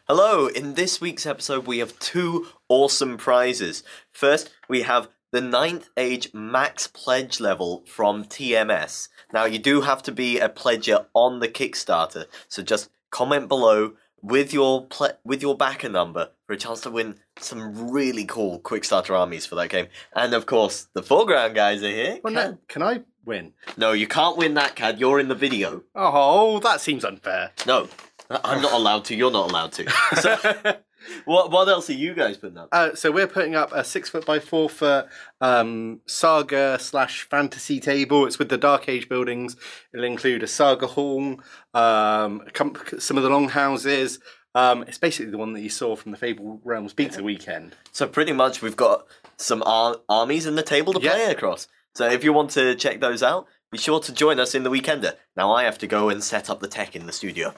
Hello, in this week's episode we have two awesome prizes. First, we have the 9th Age Max Pledge level from TMS. Now, you do have to be a pledger on the Kickstarter, so just comment below with your backer number for a chance to win some really cool Quickstarter armies for that game. And of course, the Foreground guys are here. Well, no, can I win? No, you can't win that, Cad. You're in the video. Oh, that seems unfair. No, I'm not allowed to. You're not allowed to. So, what else are you guys putting up? So we're putting up a 6-foot-by-4-foot saga/fantasy table. It's with the Dark Age buildings. It'll include a saga hall, some of the longhouses. It's basically the one that you saw from the Fable Realms Beta weekend. So pretty much we've got some armies in the table to play across. So if you want to check those out, be sure to join us in the Weekender. Now I have to go and set up the tech in the studio.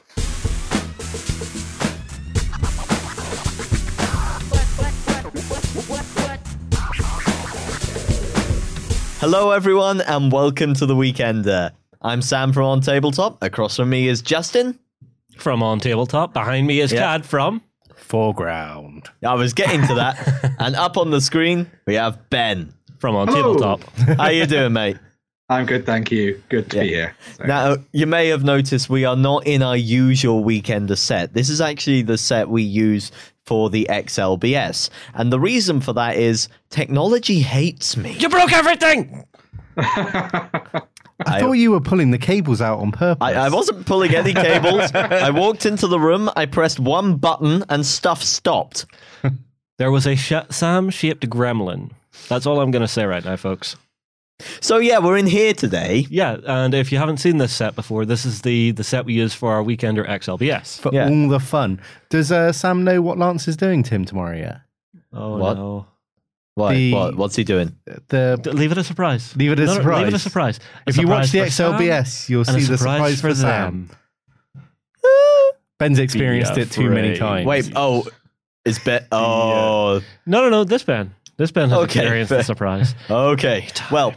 Hello everyone and welcome to the Weekender. I'm Sam from On Tabletop. Across from me is Justin. From On Tabletop. Behind me is Cad from Foreground. I was getting to that. And up on the screen, we have Ben. From On Tabletop. How you doing, mate? I'm good, thank you. Good to be here. So. Now, you may have noticed we are not in our usual Weekender set. This is actually the set we use for the XLBS. And the reason for that is technology hates me. You broke everything! I thought you were pulling the cables out on purpose. I wasn't pulling any cables. I walked into the room, I pressed one button, and stuff stopped. There was a Sam-shaped gremlin. That's all I'm going to say right now, folks. So yeah, we're in here today. Yeah, and if you haven't seen this set before, this is the set we use for our Weekender XLBS. For all the fun. Does Sam know what Lance is doing to him tomorrow yet? Oh, What? no. What's he doing? Leave it a surprise. Leave it a surprise. Leave it a surprise. If you watch the XLBS, you'll see the surprise for Sam. Ben's experienced it too many times. Wait, is Ben... Oh... No, this Ben. This Ben has Okay, experienced the surprise. Okay, well...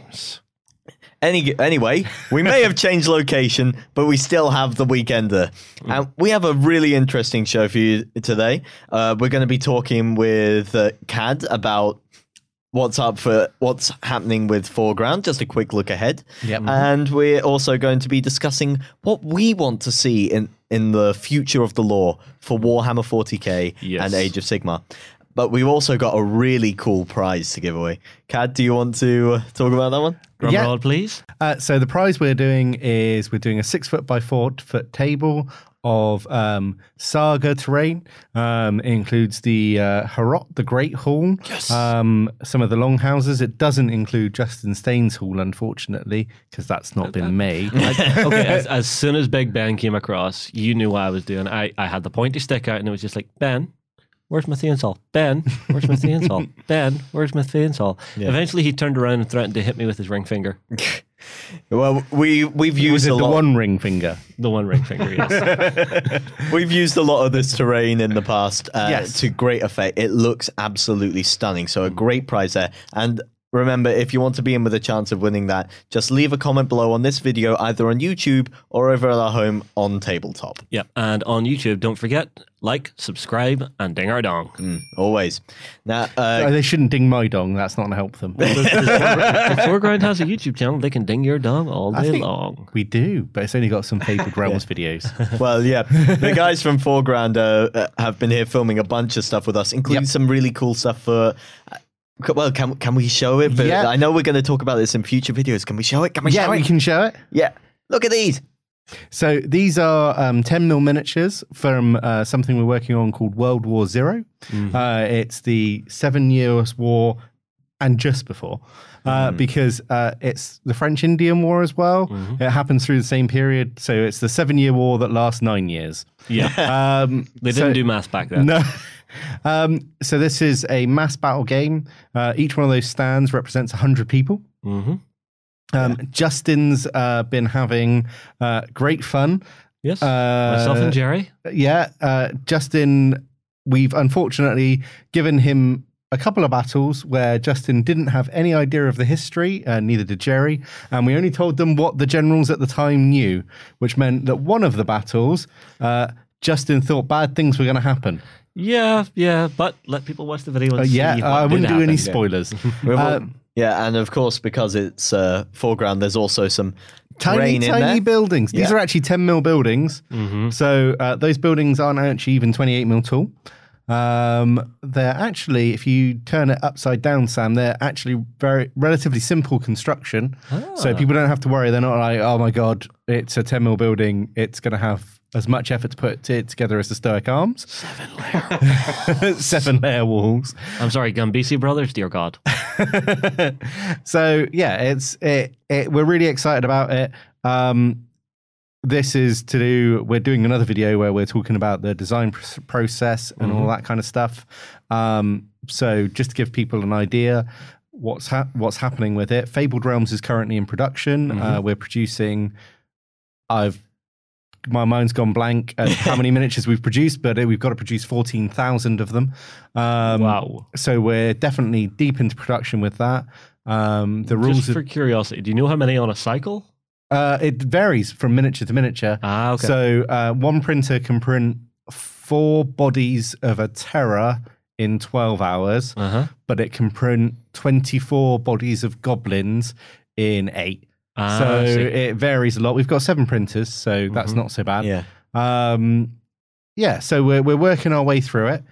Anyway, we may have changed location, but we still have the Weekender. And we have a really interesting show for you today. We're going to be talking with Cad about what's happening with Foreground, just a quick look ahead. Yep. And we're also going to be discussing what we want to see in the future of the lore for Warhammer 40k and Age of Sigmar. But we've also got a really cool prize to give away. Cad, do you want to talk about that one? Drum roll, please. So the prize we're doing is we're doing a 6-foot-by-4-foot table of saga terrain. It includes the Harrot, the Great Hall, some of the longhouses. It doesn't include Justin Staines' Hall, unfortunately, because that's not been made. Okay, as soon as Big Ben came across, you knew what I was doing. I had the pointy stick out, and it was just like, Ben, where's my Thansol? Ben, where's my Thansol? Ben, where's my Thansol? Yeah. Eventually, he turned around and threatened to hit me with his ring finger. Well, we've used the one ring finger. The one ring finger, yes. We've used a lot of this terrain in the past to great effect. It looks absolutely stunning. So a great prize there. And remember, if you want to be in with a chance of winning that, just leave a comment below on this video, either on YouTube or over at our home on Tabletop. Yep, and on YouTube, don't forget, like, subscribe, and ding our dong. Always. Now, they shouldn't ding my dong. That's not going to help them. If Foreground has a YouTube channel, they can ding your dong all day long. We do, but it's only got some Fabled Realms videos. Well, yeah, the guys from Foreground have been here filming a bunch of stuff with us, including some really cool stuff for... Well, can we show it? But I know we're going to talk about this in future videos. Can we show it? Yeah, we can show it. Yeah. Look at these. So these are 10mm miniatures from something we're working on called World War Zero. It's the 7 Years' War and just before, because it's the French-Indian War as well. It happens through the same period. So it's the 7-year war that lasts 9 years. Yeah. They didn't do maths back then. No. So this is a mass battle game. Each one of those stands represents 100 people. Justin's been having great fun. Yes, myself and Jerry. Yeah, Justin, we've unfortunately given him a couple of battles where Justin didn't have any idea of the history, neither did Jerry, and we only told them what the generals at the time knew, which meant that one of the battles, Justin thought bad things were going to happen. Yeah, but let people watch the video and see. I wouldn't do any happen. spoilers. Yeah, and of course, because it's foreground, there's also some Tiny terrain in there. buildings. These Yeah. are actually 10 mil buildings. So those buildings aren't actually even 28 mil tall. They're actually, if you turn it upside down, Sam, they're actually relatively simple construction. So people don't have to worry. They're not like, oh my God, it's a 10 mil building. It's going to have as much effort to put it together as the Stoic Arms. 7-layer walls. I'm sorry, Gambisi Brothers, dear God. So yeah, we're really excited about it. This is we're doing another video where we're talking about the design process and all that kind of stuff. So just to give people an idea what's happening with it, Fabled Realms is currently in production. We're producing, my mind's gone blank at how many miniatures we've produced, but we've got to produce 14,000 of them. Wow. So we're definitely deep into production with that. The rules Just for curiosity, do you know how many on a cycle? it varies from miniature to miniature. Ah, okay. So one printer can print 4 bodies of a Terror in 12 hours, but it can print 24 bodies of goblins in 8. So it varies a lot. We've got 7 printers, so that's not so bad. Yeah. So we're working our way through it.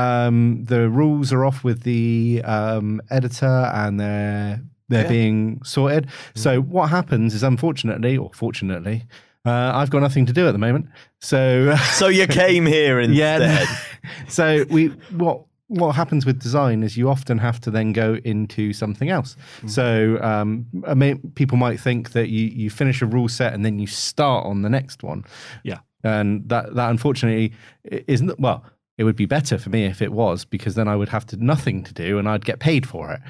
The rules are off with the editor, and they're being sorted. So what happens is, unfortunately, or fortunately, I've got nothing to do at the moment. So you came here instead. Yeah. So what happens with design is you often have to then go into something else. So people might think that you finish a rule set and then you start on the next one. Yeah. And that unfortunately isn't, well, it would be better for me if it was, because then I would have nothing to do and I'd get paid for it.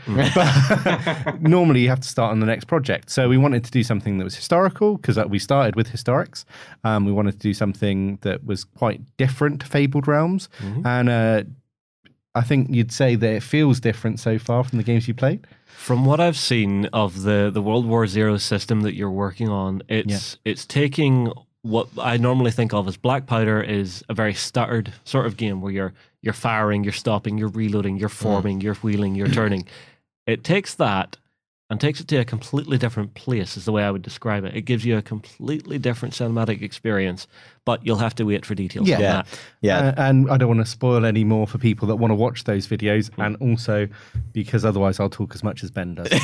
But normally you have to start on the next project. So we wanted to do something that was historical, because we started with Historics. We wanted to do something that was quite different to Fabled Realms. And I think you'd say that it feels different so far from the games you played. From what I've seen of the World War Zero system that you're working on, it's taking what I normally think of as Black Powder is a very stuttered sort of game where you're firing, you're stopping, you're reloading, you're forming, you're wheeling, you're turning. It takes that and takes it to a completely different place, is the way I would describe it. It gives you a completely different cinematic experience, but you'll have to wait for details on that. Yeah. And I don't want to spoil any more for people that want to watch those videos, and also because otherwise I'll talk as much as Ben does.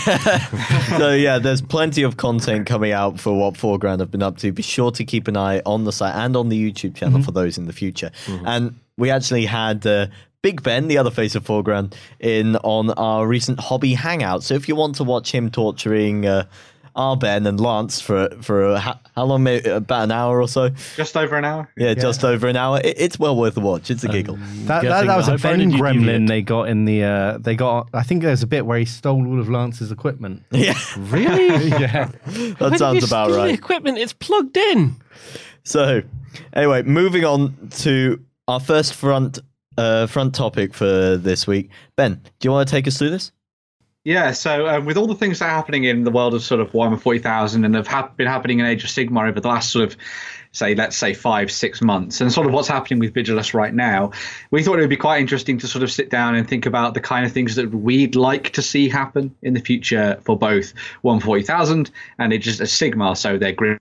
So yeah, there's plenty of content coming out for what Foreground have been up to. Be sure to keep an eye on the site and on the YouTube channel for those in the future. And we actually had Big Ben, the other face of Foreground, in on our recent hobby hangout. So if you want to watch him torturing our Ben and Lance for how long? Maybe about an hour or so. Just over an hour. Yeah, just over an hour. It's well worth a watch. It's a giggle. That was a Ben gremlin they got in the. They got. I think there's a bit where he stole all of Lance's equipment. Yeah, Really? Yeah. that sounds about The right. equipment, it's plugged in. So, anyway, moving on to our first front topic for this week. Ben, do you want to take us through this? Yeah, so with all the things that are happening in the world of sort of Warhammer 40,000 and have been happening in Age of Sigmar over the last sort of, let's say 5-6 months, and sort of what's happening with Vigilus right now, we thought it would be quite interesting to sort of sit down and think about the kind of things that we'd like to see happen in the future for both Warhammer 40,000 and Age of Sigmar, so their grim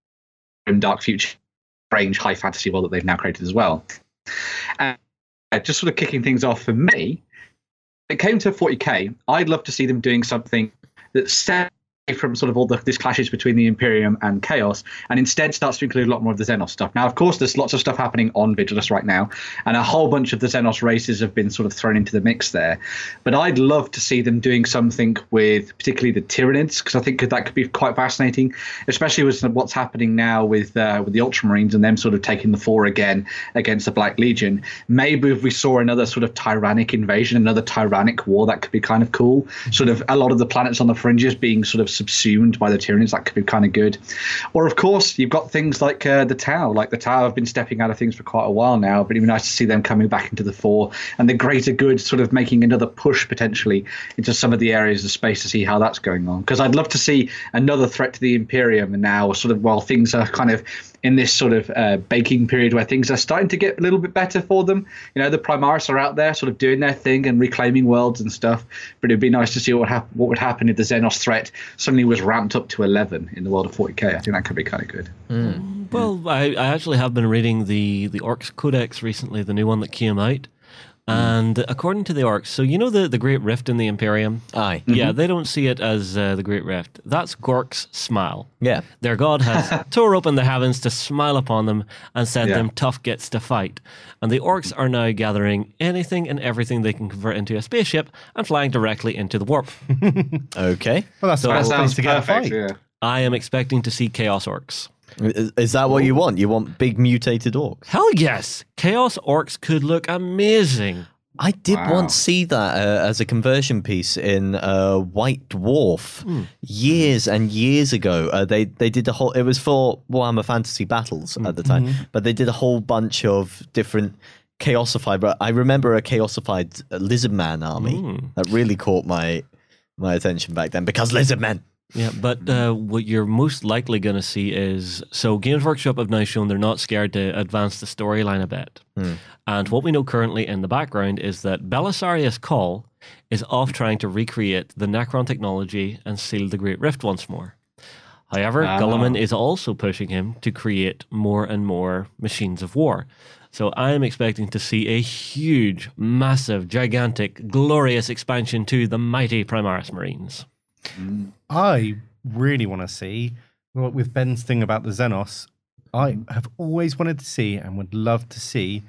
dark future range high fantasy world that they've now created as well. And just sort of kicking things off for me, it came to 40k, I'd love to see them doing something that stems from sort of all these clashes between the Imperium and Chaos, and instead starts to include a lot more of the Xenos stuff. Now, of course, there's lots of stuff happening on Vigilus right now, and a whole bunch of the Xenos races have been sort of thrown into the mix there. But I'd love to see them doing something with particularly the Tyranids, because I think that could be quite fascinating, especially with what's happening now with the Ultramarines and them sort of taking the fore again against the Black Legion. Maybe if we saw another sort of tyrannic invasion, another tyrannic war, that could be kind of cool. Sort of a lot of the planets on the fringes being sort of subsumed by the Tyranids, that could be kind of good. Or of course you've got things like the Tau. Like the Tau have been stepping out of things for quite a while now, but it'd be nice to see them coming back into the fore, and the greater good sort of making another push potentially into some of the areas of space to see how that's going on. Because I'd love to see another threat to the Imperium, and now sort of while things are kind of in this sort of baking period where things are starting to get a little bit better for them. You know, the Primaris are out there sort of doing their thing and reclaiming worlds and stuff. But it'd be nice to see what would happen if the Xenos threat suddenly was ramped up to 11 in the world of 40k. I think that could be kind of good. Well, I actually have been reading the Orcs Codex recently, the new one that came out. And according to the Orcs, so you know the Great Rift in the Imperium? Aye. Yeah, they don't see it as the Great Rift. That's Gork's smile. Yeah. Their god has tore open the heavens to smile upon them and sent them tough gits to fight. And the Orcs are now gathering anything and everything they can convert into a spaceship and flying directly into the warp. Okay. Well, that's So- the That best place sounds to get a perfect. fight. Yeah. I am expecting to see Chaos Orcs. Is that what you want? You want big mutated orcs? Hell yes! Chaos Orcs could look amazing. I did Wow. once see that as a conversion piece in White Dwarf years and years ago. They did a whole. It was for Warhammer Fantasy Battles at the time, but they did a whole bunch of different Chaosified. But I remember a Chaosified Lizardman army that really caught my attention back then because Lizardmen. Yeah, but what you're most likely going to see is, so Games Workshop have now shown they're not scared to advance the storyline a bit. And what we know currently in the background is that Belisarius Cawl is off trying to recreate the Necron technology and seal the Great Rift once more. However, Guilliman is also pushing him to create more and more machines of war. So I am expecting to see a huge, massive, gigantic, glorious expansion to the mighty Primaris Marines. I really want to see, well, with Ben's thing about the Xenos, I have always wanted to see and would love to see,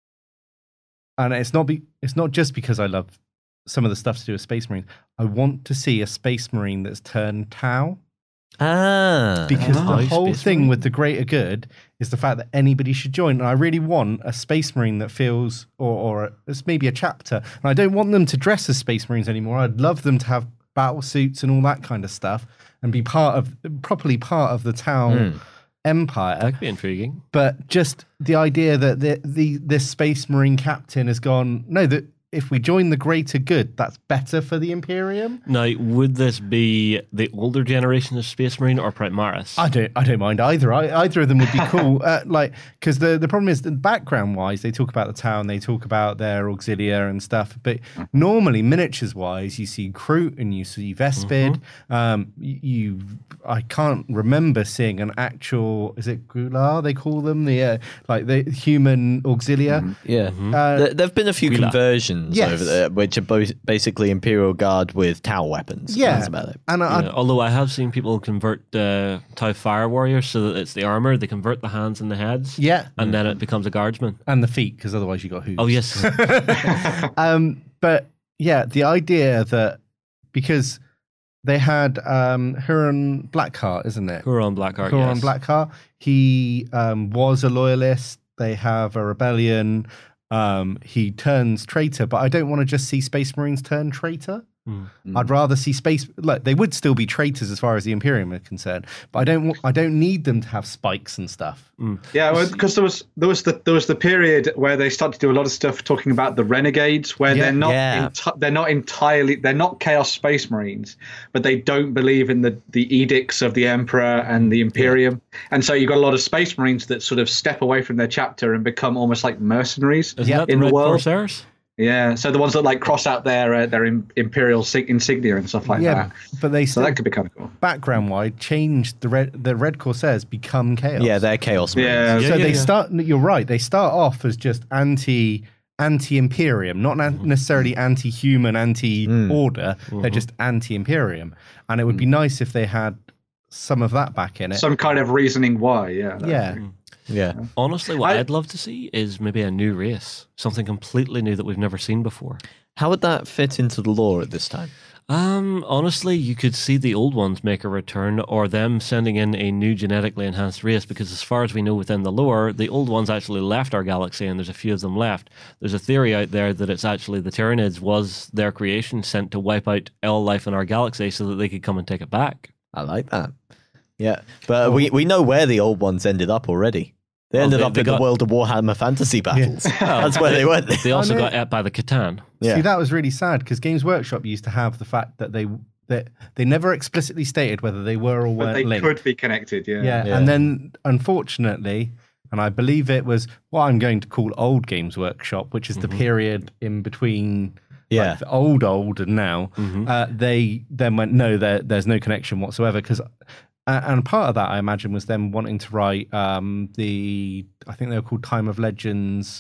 and it's not just because I love some of the stuff to do with Space Marines. I want to see a Space Marine that's turned Tau. Because the whole Space thing Marine? with the greater good is the fact that anybody should join. And I really want a Space Marine that feels, or it's maybe a chapter. And I don't want them to dress as Space Marines anymore. I'd love them to have battle suits and all that kind of stuff and be properly part of the Tau Empire. That could be intriguing. But just the idea that this Space Marine captain has gone, no, that if we join the greater good, that's better for the Imperium. Now, would this be the older generation of Space Marine or Primaris? I don't mind either. Either of them would be cool. Because the problem is that background wise, they talk about the town, they talk about their auxilia and stuff. But normally, miniatures wise, you see Kroot and you see Vespid. I can't remember seeing an actual. Is it Gular? They call them the human auxilia. Yeah. There have been a few Guila. conversions Yes. over there, which are both basically Imperial Guard with Tau weapons. Yeah, That's about it. and Yeah, although I have seen people convert Tau Fire Warriors so that it's the armor, they convert the hands and the heads. yeah, And then it becomes a guardsman. and the feet, because otherwise you got hooves. Oh, yes. But yeah, the idea that because they had Huron Blackheart, isn't it? Huron Blackheart, Huron yes. Blackheart. He was a loyalist. They have a rebellion. He turns traitor, but I don't want to just see Space Marines turn traitor. I'd rather see they would still be traitors as far as the Imperium are concerned, but I don't need them to have spikes and stuff. Yeah, because there was the period where they started to do a lot of stuff talking about the renegades, where they're not Chaos Space Marines, but they don't believe in the edicts of the Emperor and the Imperium, and so you've got a lot of Space Marines that sort of step away from their chapter and become almost like mercenaries Isn't that in the the Red world. Corsairs? Yeah, so the ones that like cross out their Imperial insignia and stuff like that. But they So still, that could be kind of cool. background wide, changed the Red Corsairs become Chaos. Yeah, they're Chaos Marines. Yeah, So Yeah, they yeah. start. You're right. They start off as just anti-Imperium, not necessarily anti-human, anti-order. They're just anti-Imperium, and it would be nice if they had some of that back in it. some kind of reasoning why. Yeah. Yeah, Yeah. Honestly, what I'd love to see is maybe a new race. Something completely new that we've never seen before. How would that fit into the lore at this time? Honestly, you could see the old ones make a return or them sending in a new genetically enhanced race because as far as we know within the lore, the old ones actually left our galaxy and there's a few of them left. There's a theory out there that it's actually the Tyranids was their creation sent to wipe out all life in our galaxy so that they could come and take it back. I like that. Yeah. But we know where the old ones ended up already. They ended up they in the got- World of Warhammer fantasy battles. That's where they went. They also know. got ate by the Catan. Yeah. See, that was really sad because Games Workshop used to have the fact that that they never explicitly stated whether they were or But weren't they linked. could be connected, yeah. Yeah, and then unfortunately, and I believe it was what I'm going to call Old Games Workshop, which is the period in between like, the old and now. They then went, no, there's no connection whatsoever. Because and part of that, I imagine, was them wanting to write I think they were called Time of Legends.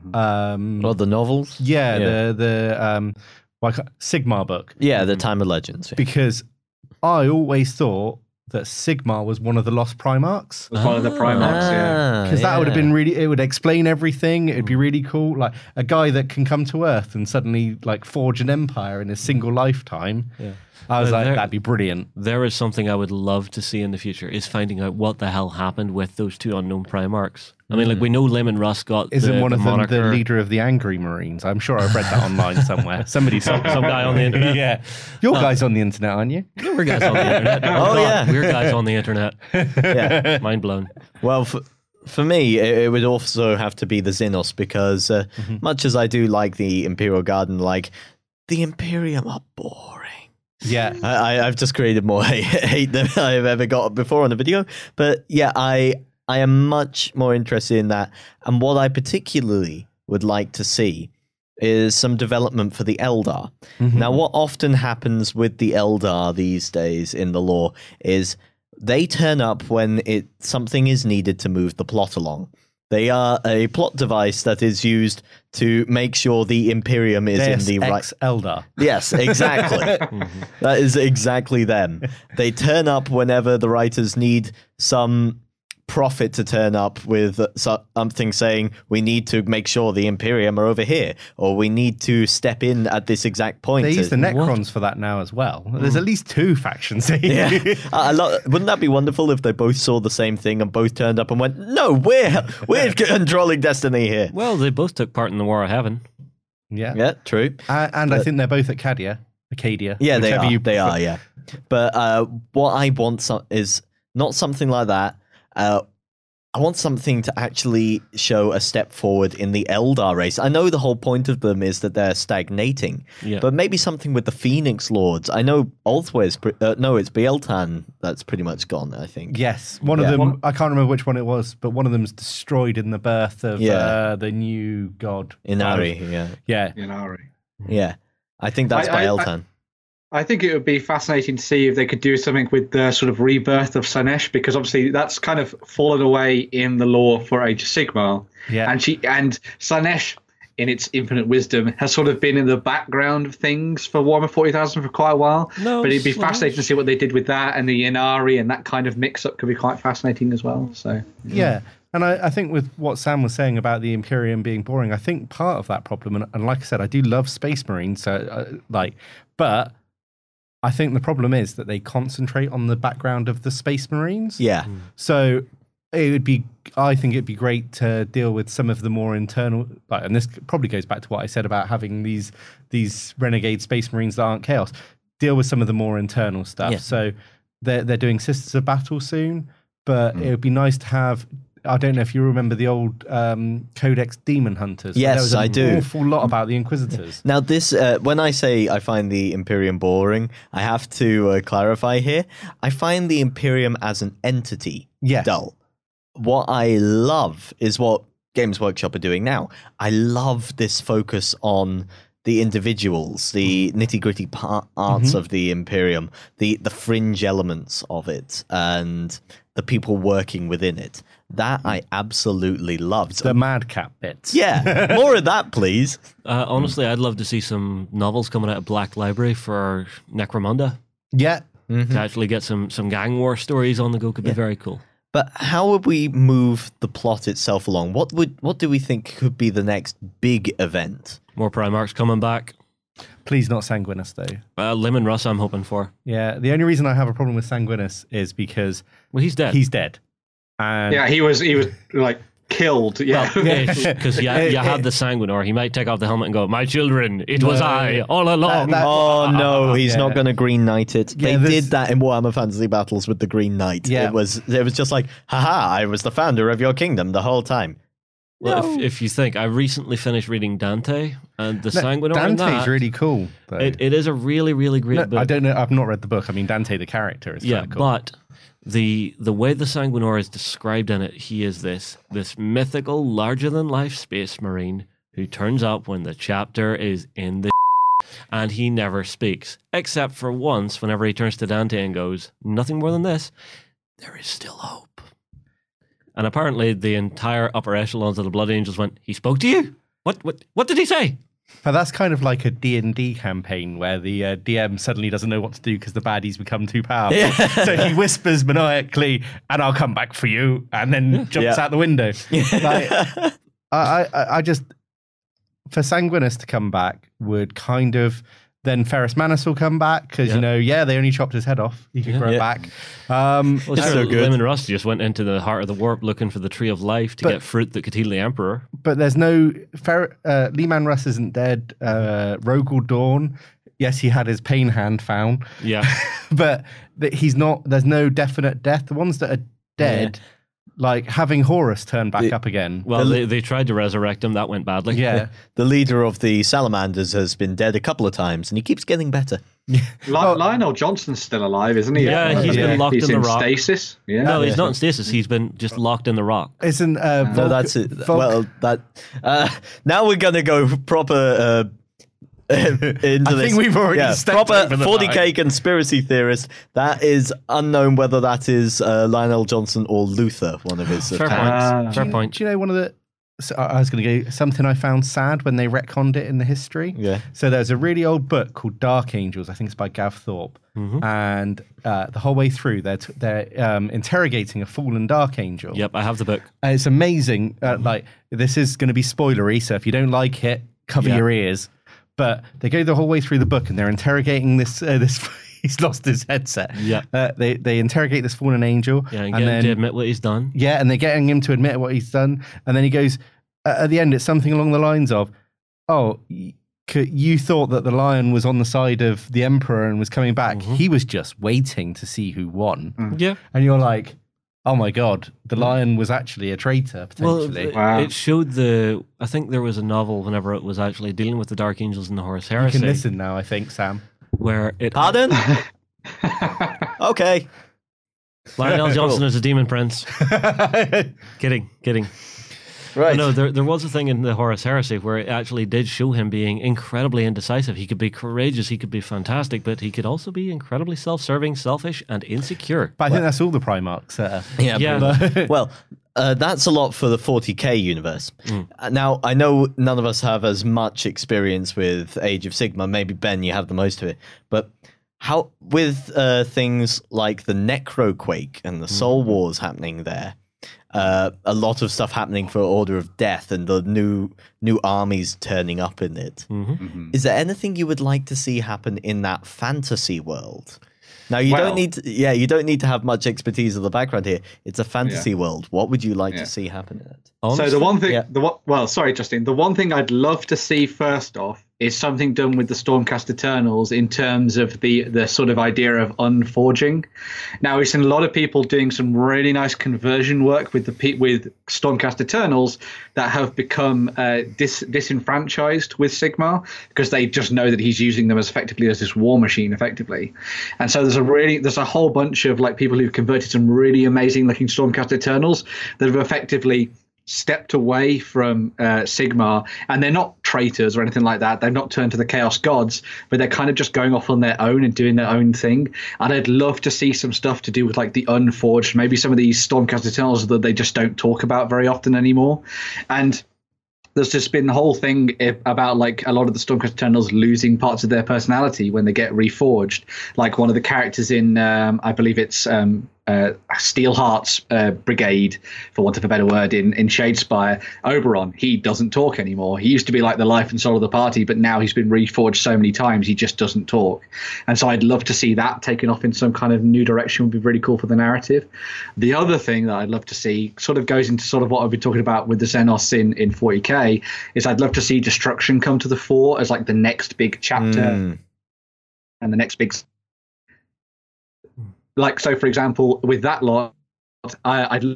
The novels? Yeah. the Sigmar book. Yeah, the Time of Legends. Yeah. Because I always thought that Sigmar was one of the lost Primarchs. It was one of the Primarchs, yeah. Because that would have been really, it would explain everything. It'd be really cool. Like a guy that can come to Earth and suddenly like forge an empire in a single lifetime. Yeah. I was like, that'd be brilliant. There is something I would love to see in the future is finding out what the hell happened with those two unknown Primarchs. I mean, like we know Lim and Russ got Isn't one the of them the moniker. leader of the Angry Marines? I'm sure I've read that online somewhere. Somebody Some guy on the internet. Yeah. Your guy's on the internet, aren't you? Yeah, we're guys on the internet. Oh, yeah. We're guys on the internet. Yeah. Mind blown. Well, for me, it would also have to be the Xenos because much as I do like the Imperial Garden, like the Imperium are boring. Yeah. I've just created more hate than I've ever got before on a video. But yeah, I am much more interested in that. And what I particularly would like to see is some development for the Eldar. Now, what often happens with the Eldar these days in the lore is they turn up when something is needed to move the plot along. They are a plot device that is used to make sure the Imperium is in the right... Eldar. Yes, exactly. That is exactly them. They turn up whenever the writers need some prophet to turn up with something saying we need to make sure the Imperium are over here, or we need to step in at this exact point. They use the Necrons for that now as well. There's at least two factions. Yeah. Wouldn't that be wonderful if they both saw the same thing and both turned up and went, no, we're controlling destiny here. Well, they both took part in the War of Heaven. Yeah, true. And I think they're both Acadia. Yeah, they whichever are. you They prefer. are, yeah. But what I want is not something like that. I want something to actually show a step forward in the Eldar race. I know the whole point of them is that they're stagnating, but maybe something with the Phoenix Lords. I know Ulthway's, it's Bieltan that's pretty much gone, I think. Yes, one of them, I can't remember which one it was, but one of them's destroyed in the birth of the new god. Inari, Yeah. Inari. Yeah, I think that's Bieltan. I think it would be fascinating to see if they could do something with the sort of rebirth of Slanesh, because obviously that's kind of fallen away in the lore for Age of Sigmar. Yeah. And Slanesh, in its infinite wisdom, has sort of been in the background of things for Warhammer 40,000 for quite a while. But it'd be fascinating to see what they did with that, and the Inari and that kind of mix-up could be quite fascinating as well. So Yeah. And I think with what Sam was saying about the Imperium being boring, I think part of that problem, and like I said, I do love Space Marines, but I think the problem is that they concentrate on the background of the Space Marines. Yeah. So I think it'd be great to deal with some of the more internal, and this probably goes back to what I said about having these renegade Space Marines that aren't Chaos. Deal with some of the more internal stuff. Yeah. So they're doing Sisters of Battle soon, but it would be nice to have. I don't know if you remember the old Codex Demon Hunters. Yes, I do. There was an awful lot about the Inquisitors. Now, this when I say I find the Imperium boring, I have to clarify here. I find the Imperium as an entity dull. What I love is what Games Workshop are doing now. I love this focus on the individuals, the nitty-gritty parts of the Imperium, the fringe elements of it, and the people working within it. That I absolutely loved. The madcap bits. Yeah, more of that, please. Honestly, I'd love to see some novels coming out of Black Library for Necromunda. Yeah. To actually get some gang war stories on the go could be very cool. But how would we move the plot itself along? What do we think could be the next big event? More Primarchs coming back. Please not Sanguinus, though. Lim and Russ I'm hoping for. Yeah, the only reason I have a problem with Sanguinus is because Well, he's dead. he's dead. And yeah, he was like killed. Yeah. Because you had the Sanguinor. He might take off the helmet and go, "My children, it was I all along." Oh no, he's not going to Green Knight it. Yeah, they did that in Warhammer Fantasy Battles with the Green Knight. Yeah. It was just like, haha, I was the founder of your kingdom the whole time. Well, if you think, I recently finished reading Dante, and the Sanguinor in Dante's that, really cool. Though. it is a really, really great book. I don't know. I've not read the book. I mean, Dante the character is kind of cool. But the way the Sanguinor is described in it, he is this mythical, larger than life space marine who turns up when the chapter is in the and he never speaks, except for once whenever he turns to Dante and goes, "Nothing more than this. There is still hope." And apparently, the entire upper echelons of the Blood Angels went, "He spoke to you? What did he say?" But that's kind of like a D&D campaign where the DM suddenly doesn't know what to do because the baddies become too powerful. So he whispers maniacally, "And I'll come back for you," and then jumps out the window. Like, I just, for Sanguinus to come back would kind of, then Ferrus Manus will come back because, they only chopped his head off. He could grow it back. Well, so good. Lemon Rust just went into the heart of the warp looking for the Tree of Life to get fruit that could heal the Emperor. But there's no, Leman Russ isn't dead. Rogel Dawn, yes, he had his pain hand found. Yeah. But he's not, there's no definite death. The ones that are dead... Like having Horus turn back up again. Well, they tried to resurrect him. That went badly. Yeah. The leader of the Salamanders has been dead a couple of times, and he keeps getting better. Lionel Johnson's still alive, isn't he? Yeah, he's been locked in the rock. Stasis. Yeah. No, he's not in stasis. He's been just locked in the rock. Isn't No, that's it. Well, now we're gonna go proper. Into I think we've already stepped proper over the 40k line. conspiracy theorist. That is unknown whether that is Lionel Johnson or Luther, one of his. Fair point. Fair point. Do you know one of the... So I was going to go... Something I found sad when they retconned it in the history. Yeah. So there's a really old book called Dark Angels. I think it's by Gav Thorpe. Mm-hmm. And the whole way through, they're interrogating a fallen Dark Angel. Yep, I have the book. And it's amazing. Like, this is going to be spoilery, so if you don't like it, cover your ears. But they go the whole way through the book and they're interrogating this. He's lost his headset. Yeah. They interrogate this fallen angel. Yeah, and get him to admit what he's done. Yeah, and they're getting him to admit what he's done. And then he goes, at the end, it's something along the lines of, "Oh, you thought that the lion was on the side of the Emperor and was coming back. Mm-hmm. He was just waiting to see who won." Yeah. And you're like, oh my God, the lion was actually a traitor, potentially. Well, it showed I think there was a novel whenever it was actually dealing with the Dark Angels and the Horus you Heresy. can listen now, I think, Sam. Where it... Pardon? Okay. Lionel Johnson is a demon prince. Kidding. Right. No, there was a thing in the Horus Heresy where it actually did show him being incredibly indecisive. He could be courageous, he could be fantastic, but he could also be incredibly self-serving, selfish, and insecure. But I think that's all the Primarchs. Yeah. Well, that's a lot for the 40k universe. Now, I know none of us have as much experience with Age of Sigmar. Maybe, Ben, you have the most of it. But how, with things like the Necroquake and the Soul Wars happening there, a lot of stuff happening for Order of Death and the new armies turning up in it. Is there anything you would like to see happen in that fantasy world? Now you don't need to have much expertise of the background here. It's a fantasy world. What would you like to see happen in it? So the one thing, sorry, Justin. The one thing I'd love to see first off is something done with the Stormcast Eternals in terms of the sort of idea of unforging. Now we've seen a lot of people doing some really nice conversion work with Stormcast Eternals that have become disenfranchised with Sigmar because they just know that he's using them as effectively as this war machine, effectively. And so there's a whole bunch of like people who've converted some really amazing looking Stormcast Eternals that have effectively stepped away from Sigmar, and they're not traitors or anything like that. They've not turned to the Chaos Gods, but they're kind of just going off on their own and doing their own thing. And I'd love to see some stuff to do with like the Unforged, maybe some of these Stormcast Eternals that they just don't talk about very often anymore. And there's just been the whole thing about like a lot of the Stormcast Eternals losing parts of their personality when they get reforged. Like one of the characters in, I believe it's Steelheart's brigade, for want of a better word, in Shadespire, Oberon, he doesn't talk anymore. He used to be like the life and soul of the party, but now he's been reforged so many times he just doesn't talk. And so I'd love to see that taken off in some kind of new direction. Would be really cool for the narrative. The other thing that I'd love to see sort of goes into sort of what I've been talking about with the Xenos in 40k is I'd love to see Destruction come to the fore as like the next big chapter and the next big, like, so for example with that lot, I'd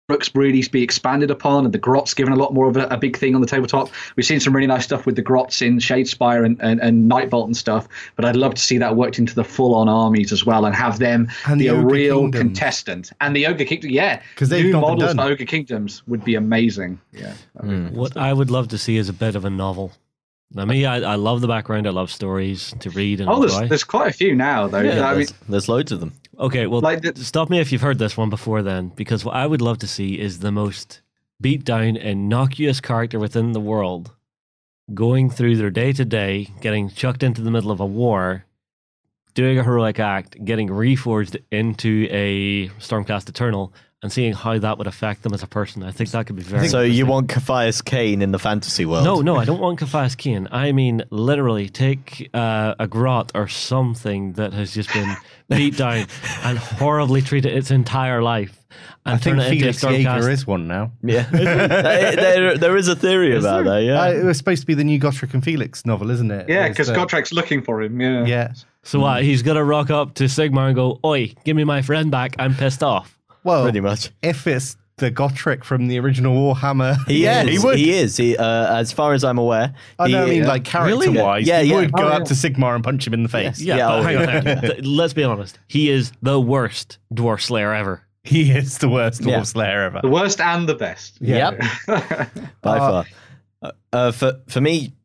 Brooks really be expanded upon, and the Grot's given a lot more of a big thing on the tabletop. We've seen some really nice stuff with the Grots in Shadespire and Nightbolt and stuff, but I'd love to see that worked into the full-on armies as well, and have them And be the a Ogre real Kingdoms. contestant. And the Ogre Kingdom, yeah, 'Cause they've new not been models done. for Ogre Kingdoms would be amazing. Yeah, What I would love to see is a bit of a novel. Now, me, I love the background. I love stories to read and enjoy. there's quite a few now though. Yeah, I mean, there's loads of them. Okay, well, Like stop me if you've heard this one before then, because what I would love to see is the most beat down, innocuous character within the world going through their day to day, getting chucked into the middle of a war, doing a heroic act, getting reforged into a Stormcast Eternal, and seeing how that would affect them as a person. I think that could be very So you interesting. want Cathias Kane in the fantasy world? No, I don't want Cathias Kane. I mean, literally, take a grot or something that has just been beat down and horribly treated its entire life, and I think turn it into a Felix Jaeger Stormcast. is one now. Yeah, there is a theory about that. Yeah, It was supposed to be the new Gotrek and Felix novel, isn't it? yeah, It's because the- Gotrek's looking for him. Yeah, Yeah. So what? He's gonna rock up to Sigmar and go, "Oi, give me my friend back. I'm pissed off." Well, pretty much. if it's the Gotrek from the original Warhammer, He is. he would. He is. as far as I'm aware. I know, I mean, like character-wise, Yeah, he yeah. would go Oh, up yeah. to Sigmar and punch him in the face. Yeah, Yeah, but oh, hang on, yeah. hang on. Let's be honest. He is the worst dwarf slayer ever. He is the worst Yeah. Dwarf Slayer ever. the worst and the best. Yep. By far. For me,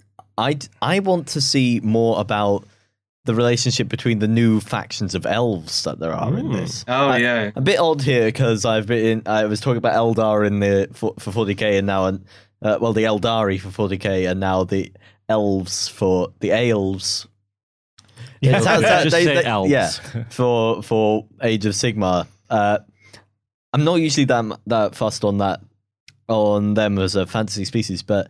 I want to see more about the relationship between the new factions of elves that there are in this. Oh yeah. A bit odd here because I was talking about Eldar in the for 40k and now the Eldari for 40k and now the elves for the elves. Yeah. Just say elves. Yeah, for Age of Sigmar. I'm not usually that fussed on them as a fantasy species, but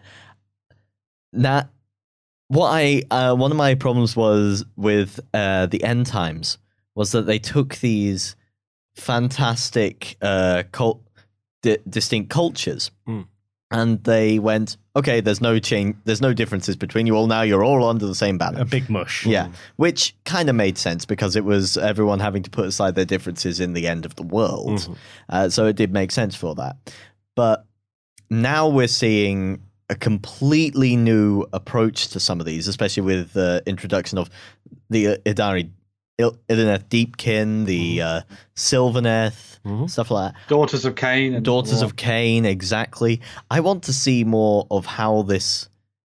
one of my problems was with the End Times was that they took these fantastic distinct cultures and they went, okay, there's no differences between you all now. You're all under the same banner. A big mush. Yeah, which kind of made sense because it was everyone having to put aside their differences in the end of the world. So it did make sense for that. But now we're seeing a completely new approach to some of these, especially with the introduction of the Idari, Idoneth Deepkin, the Sylvaneth, stuff like that. Daughters of Cain. And Daughters of Cain, exactly. I want to see more of how the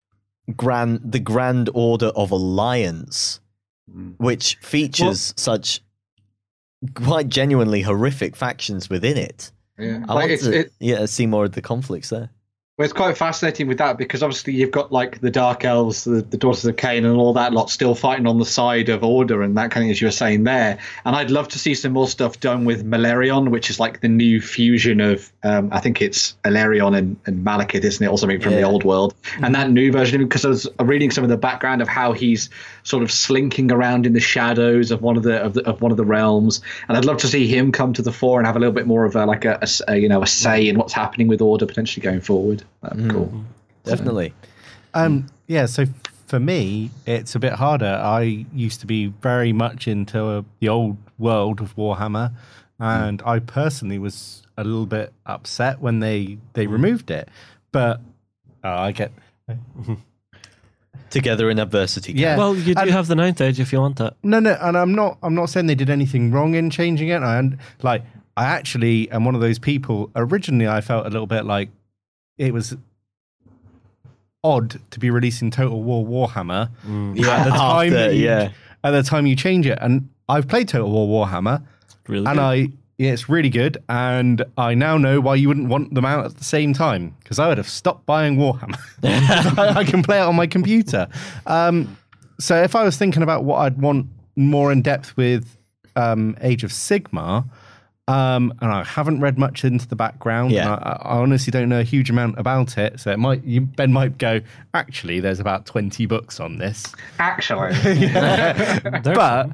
Grand Order of Alliance, which features such quite genuinely horrific factions within it. Yeah. I Like, want to see more of the conflicts there. Well, it's quite fascinating with that because obviously you've got like the Dark Elves, the Daughters of Cain, and all that lot still fighting on the side of Order and that kind of, as you were saying there. And I'd love to see some more stuff done with Malerion, which is like the new fusion of, I think it's Elarion and Malekith, isn't it, or something from the old world? And that new version, because I was reading some of the background of how he's sort of slinking around in the shadows of one of the realms, and I'd love to see him come to the fore and have a little bit more of a say in what's happening with Order potentially going forward. That'd be cool. Definitely. Yeah, so for me, it's a bit harder. I used to be very much into the old world of Warhammer, and I personally was a little bit upset when they removed it. But I get... Together in adversity. Yeah. Well, you do have the Ninth Age if you want that. No, and I'm not saying they did anything wrong in changing it. I actually am one of those people. Originally, I felt a little bit like it was odd to be releasing Total War Warhammer at the time. At the time you change it, and I've played Total War Warhammer, Really and good. it's really good, and I now know why you wouldn't want them out at the same time, because I would have stopped buying Warhammer. I can play it on my computer. So if I was thinking about what I'd want more in depth with Age of Sigmar, and I haven't read much into the background, and I honestly don't know a huge amount about it, so Ben might go, actually, there's about 20 books on this. Actually. But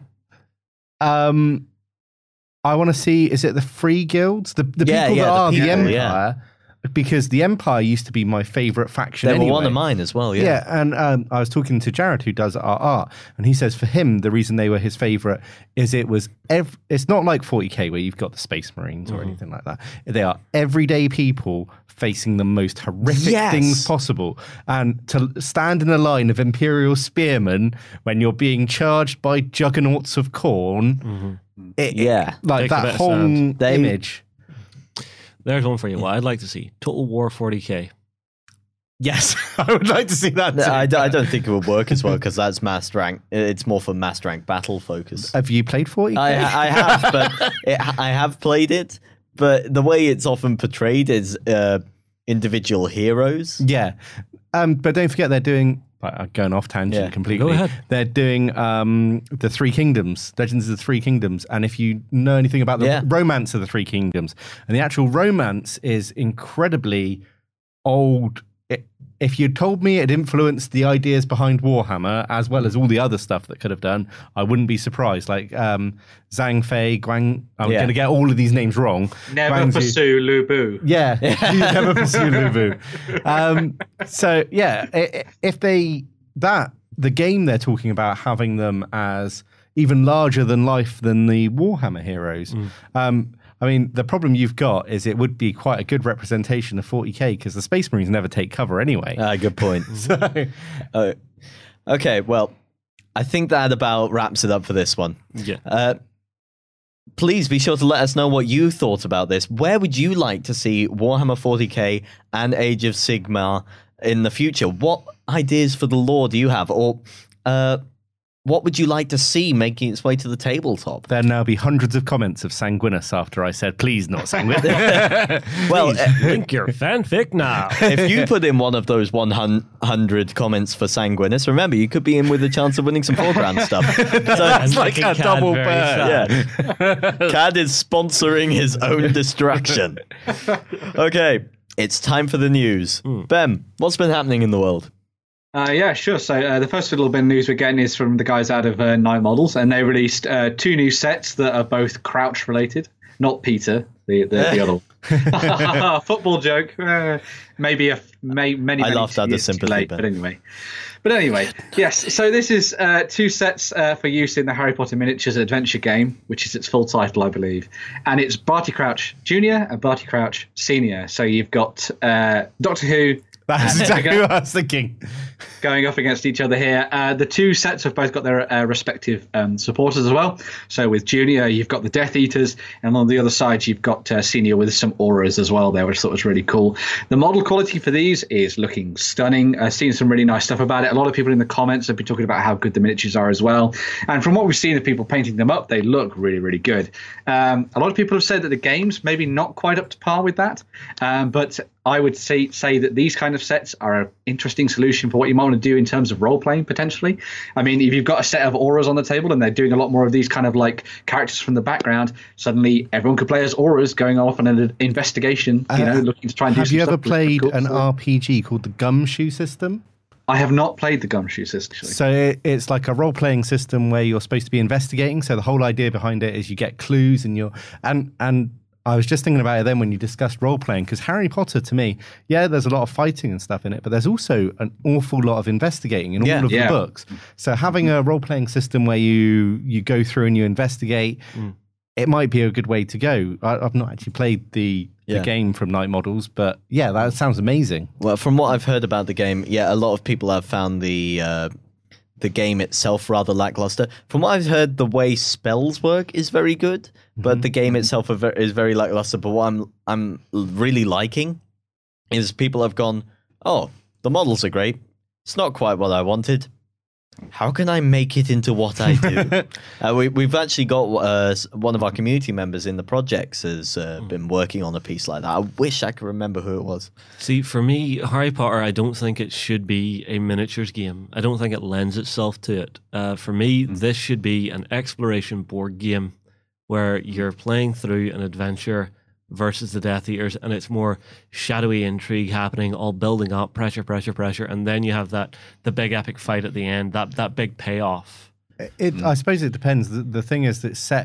I want to see, is it the free guilds? The people that are the Empire. because the Empire used to be my favorite faction. They were anyway. one of mine as well. Yeah. And I was talking to Jared, who does our art, and he says for him the reason they were his favorite is it was it's not like 40k where you've got the Space Marines or anything like that. They are everyday people facing the most horrific things possible, and to stand in a line of Imperial spearmen when you're being charged by juggernauts of Khorne, like Takes a bit that of whole sound. image. There's one for you. What I'd like to see: Total War 40k. Yes, I would like to see that too. I don't think it would work as well because that's mass rank. It's more for mass rank battle focus. Have you played 40k? I have, but I have played it. But the way it's often portrayed is individual heroes. Yeah, but don't forget they're doing. I'm going off tangent completely. Go ahead. They're doing the Three Kingdoms, Legends of the Three Kingdoms, and if you know anything about the romance of the Three Kingdoms, and the actual romance is incredibly old. If you'd told me it influenced the ideas behind Warhammer as well as all the other stuff that could have done, I wouldn't be surprised. Like Zhang Fei, Guang. I'm going to get all of these names wrong. Never Guangzhou. pursue Lu Bu. Yeah, you never pursue Lu Bu. So yeah, if the game they're talking about having them as even larger than life than the Warhammer heroes. I mean, the problem you've got is it would be quite a good representation of 40k because the Space Marines never take cover anyway. Good point. Okay, well, I think that about wraps it up for this one. Yeah. Please be sure to let us know what you thought about this. Where would you like to see Warhammer 40k and Age of Sigmar in the future? What ideas for the lore do you have? Or what would you like to see making its way to the tabletop? There'll now be hundreds of comments of Sanguinus after I said, please not Sanguinus. Well, Link your fanfic now. if you put in one of those 100 comments for Sanguinus, remember, you could be in with a chance of winning some foreground stuff. So It's like a double bird. Cad is sponsoring his own distraction. Okay, it's time for the news. Ben, what's been happening in the world? Yeah, sure. So the first little bit of news we're getting is from the guys out of Night Models, and they released 2 new sets that are both Crouch related. Not Peter, the other one. Football joke. Many I laughed at the years too sympathy late, bit. but anyway, yes. So this is 2 sets for use in the Harry Potter Miniatures Adventure game, which is its full title, I believe. And it's Barty Crouch Jr. and Barty Crouch Sr. So you've got Doctor Who. That's exactly what I was thinking. Going up against each other here. The 2 sets have both got their respective supporters as well. So with Junior, you've got the Death Eaters, and on the other side, you've got Senior with some auras as well there, which I thought was really cool. The model quality for these is looking stunning. I've seen some really nice stuff about it. A lot of people in the comments have been talking about how good the miniatures are as well. And from what we've seen of people painting them up, they look really, really good. A lot of people have said that the game's maybe not quite up to par with that, but I would say that these kind of sets are an interesting solution for what you might want to do in terms of role-playing, potentially. I mean, if you've got a set of auras on the table and they're doing a lot more of these kind of like characters from the background, suddenly everyone could play as auras going off on an investigation, looking to try and do some stuff. Have you ever That's played cool. an RPG called the Gumshoe system? I have not played the Gumshoe system. Actually. So it's like a role-playing system where you're supposed to be investigating. So the whole idea behind it is you get clues and and I was just thinking about it then when you discussed role-playing, because Harry Potter, to me, there's a lot of fighting and stuff in it, but there's also an awful lot of investigating in all of the books. So having a role-playing system where you go through and you investigate, it might be a good way to go. I've not actually played the game from Night Models, but that sounds amazing. Well, from what I've heard about the game, a lot of people have found the game itself rather lackluster. From what I've heard, the way spells work is very good, but the game itself is very lackluster. But what I'm really liking is people have gone, oh, the models are great. It's not quite what I wanted. How can I make it into what I do? We've actually got one of our community members in the projects has been working on a piece like that. I wish I could remember who it was. See, for me, Harry Potter, I don't think it should be a miniatures game. I don't think it lends itself to it. For me, this should be an exploration board game where you're playing through an adventure versus the Death Eaters, and it's more shadowy intrigue happening, all building up, pressure, and then you have the big epic fight at the end, that big payoff. I suppose it depends. The thing is that it's set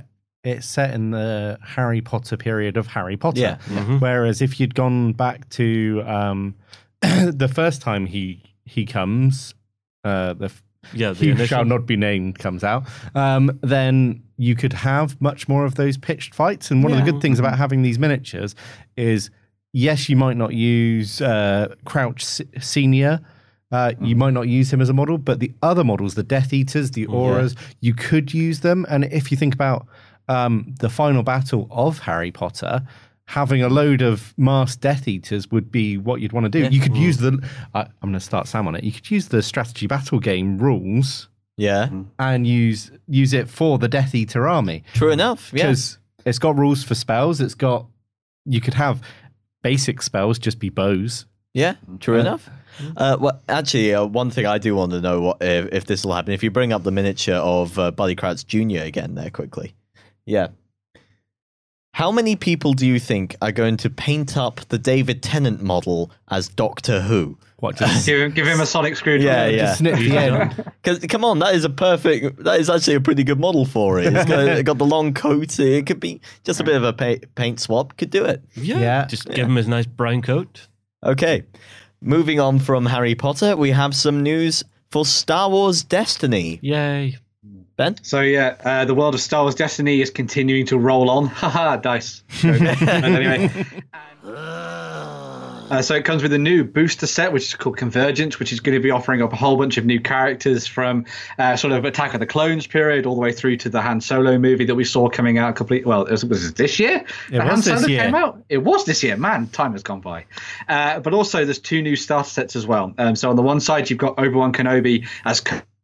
it's set in the Harry Potter period of Harry Potter. Yeah. Whereas if you'd gone back to the first time he comes, the He initial... Shall Not Be Named comes out, then you could have much more of those pitched fights. And one of the good things about having these miniatures is, yes, you might not use Crouch Senior. You might not use him as a model, but the other models, the Death Eaters, the Auras, you could use them. And if you think about the final battle of Harry Potter, having a load of masked Death Eaters would be what you'd want to do. You could use the... I'm going to start Sam on it. You could use the strategy battle game rules and use it for the Death Eater army. True enough, because it's got rules for spells. It's got... You could have basic spells just be bows. Yeah, true enough. Well, actually, one thing I do want to know if this will happen, if you bring up the miniature of Buddy Crouch Jr. again there quickly. Yeah. How many people do you think are going to paint up the David Tennant model as Doctor Who? What? Just give him a sonic screwdriver. Yeah. Just snip the end. Because come on, that is actually a pretty good model for it. It's got the long coat. It could be just a bit of a paint swap. Could do it. Yeah. Just give him his nice brown coat. Okay. Moving on from Harry Potter, we have some news for Star Wars Destiny. Yay. Ben? So the world of Star Wars Destiny is continuing to roll on. Haha, dice. Anyway. So it comes with a new booster set, which is called Convergence, which is going to be offering up a whole bunch of new characters from sort of Attack of the Clones period all the way through to the Han Solo movie that we saw coming out was it this year? It was this year. Came out? It was this year. Man, time has gone by. But also there's 2 new starter sets as well. So on the one side, you've got Obi-Wan Kenobi as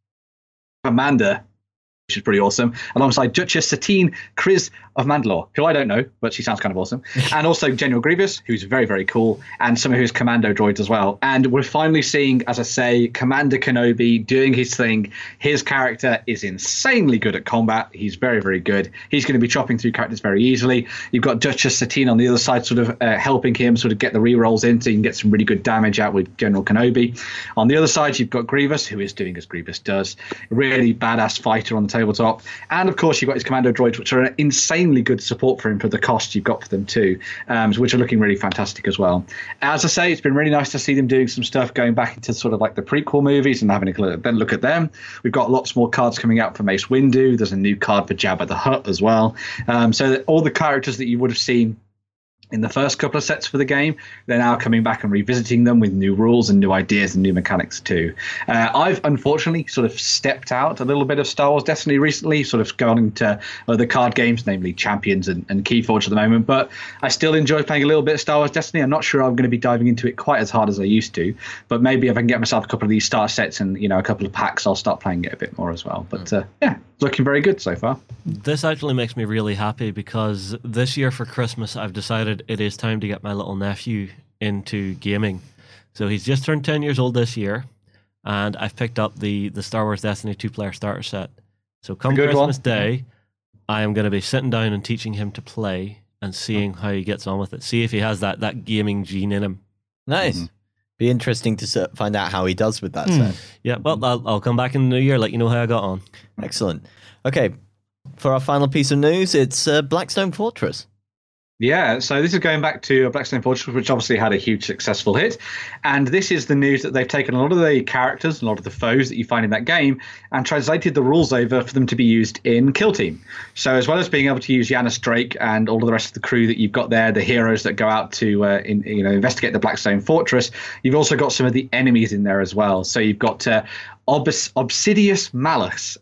Commander, which is pretty awesome, alongside Duchess Satine Kryze of Mandalore, who I don't know, but she sounds kind of awesome. And also General Grievous, who's very, very cool, and some of his commando droids as well. And we're finally seeing, as I say, Commander Kenobi doing his thing. His character is insanely good at combat. He's very, very good. He's going to be chopping through characters very easily. You've got Duchess Satine on the other side sort of helping him sort of get the rerolls in so you can get some really good damage out with General Kenobi. On the other side, you've got Grievous, who is doing as Grievous does. Really badass fighter on the tabletop. And, of course, you've got his commando droids, which are an insanely good support for him for the cost you've got for them too, which are looking really fantastic as well. As I say, it's been really nice to see them doing some stuff going back into sort of like the prequel movies and having a look at them. We've got lots more cards coming out for Mace Windu. There's a new card for Jabba the Hutt as well. So that all the characters that you would have seen in the first couple of sets for the game, they're now coming back and revisiting them with new rules and new ideas and new mechanics too. I've unfortunately sort of stepped out a little bit of Star Wars Destiny recently, sort of going into other card games, namely Champions and Keyforge at the moment, but I still enjoy playing a little bit of Star Wars Destiny. I'm not sure I'm going to be diving into it quite as hard as I used to, but maybe if I can get myself a couple of these starter sets and a couple of packs, I'll start playing it a bit more as well. But looking very good so far. This actually makes me really happy because this year for Christmas I've decided it is time to get my little nephew into gaming. So he's just turned 10 years old this year, and I've picked up the Star Wars Destiny 2-player starter set. So come Christmas Day, I am going to be sitting down and teaching him to play and seeing how he gets on with it. See if he has that gaming gene in him. Nice. Be interesting to find out how he does with that set. Yeah, well, I'll come back in the new year, let you know how I got on. Excellent. Okay, for our final piece of news, it's Blackstone Fortress. Yeah, so this is going back to Blackstone Fortress, which obviously had a huge successful hit. And this is the news that they've taken a lot of the characters, a lot of the foes that you find in that game, and translated the rules over for them to be used in Kill Team. So as well as being able to use Yanis Drake and all of the rest of the crew that you've got there, the heroes that go out to investigate the Blackstone Fortress, you've also got some of the enemies in there as well. So you've got Obsidious Mallex.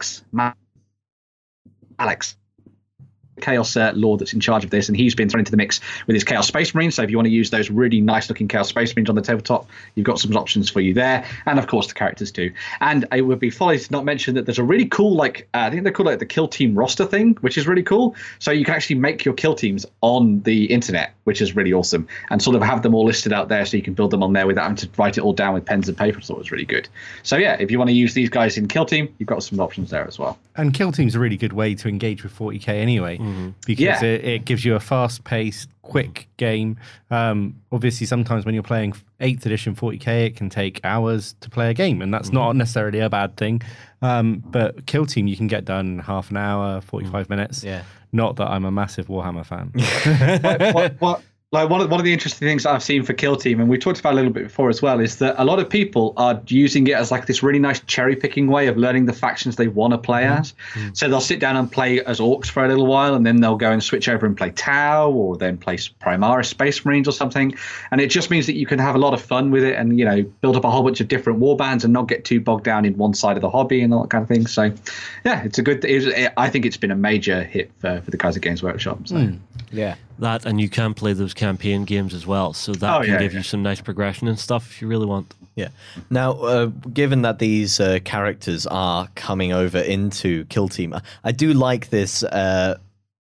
Chaos Lord that's in charge of this, and he's been thrown into the mix with his Chaos Space Marines. So if you want to use those really nice looking Chaos Space Marines on the tabletop, you've got some options for you there, and of course the characters too. And it would be folly to not mention that there's a really cool I think they're called the Kill Team roster thing, which is really cool. So you can actually make your kill teams on the internet, which is really awesome, and sort of have them all listed out there so you can build them on there without having to write it all down with pens and paper. I thought it was really good. So yeah, if you want to use these guys in Kill Team, you've got some options there as well. and Kill Team's a really good way to engage with 40k anyway, because it gives you a fast-paced, quick game. Obviously, sometimes when you're playing 8th edition 40k, it can take hours to play a game, and that's not necessarily a bad thing. But Kill Team, you can get done in half an hour, 45 minutes. Yeah. Not that I'm a massive Warhammer fan. Like one of the interesting things I've seen for Kill Team, and we talked about a little bit before as well, is that a lot of people are using it as like this really nice cherry picking way of learning the factions they want to play as. So they'll sit down and play as Orcs for a little while, and then they'll go and switch over and play Tau, or then play Primaris Space Marines or something. And it just means that you can have a lot of fun with it, and build up a whole bunch of different warbands and not get too bogged down in one side of the hobby and all that kind of thing. So yeah, it's a good. I think it's been a major hit for the Kaiser Games Workshop. So. Yeah. That, and you can play those campaign games as well, so that can give you some nice progression and stuff if you really want. Yeah. Now, given that these characters are coming over into Kill Team, I do like this that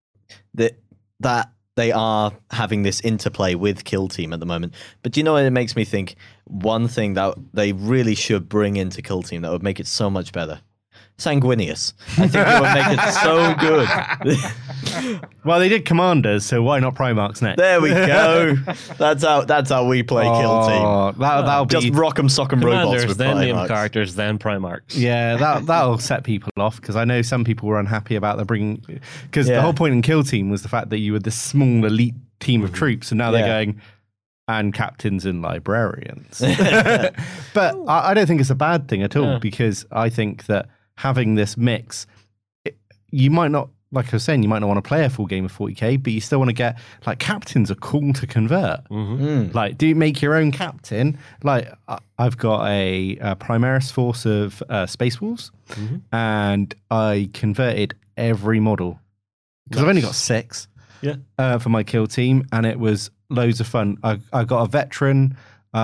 they are having this interplay with Kill Team at the moment. But do you know what it makes me think? One thing that they really should bring into Kill Team that would make it so much better. Sanguinius. I think it would make it so good. Well, they did Commanders, so why not Primarchs next? There we go. That's how we play Kill Team. That'll Just be rock'em sock'em robots Commanders, with then name Primarchs. characters, then Primarchs. Yeah, that'll set people off, because I know some people were unhappy about the bringing, because the Yeah. whole point in Kill Team was the fact that you were this small elite team of troops, and now they're going and captains and librarians. But I don't think it's a bad thing at all, because I think that having this mix, you might not, like I was saying, you might not want to play a full game of 40k, but you still want to get, like, captains are cool to convert. Like, do you make your own captain? Like, I've got a Primaris force of Space Wolves, and I converted every model, because I've only got 6 for my Kill Team, and it was loads of fun. I got a veteran,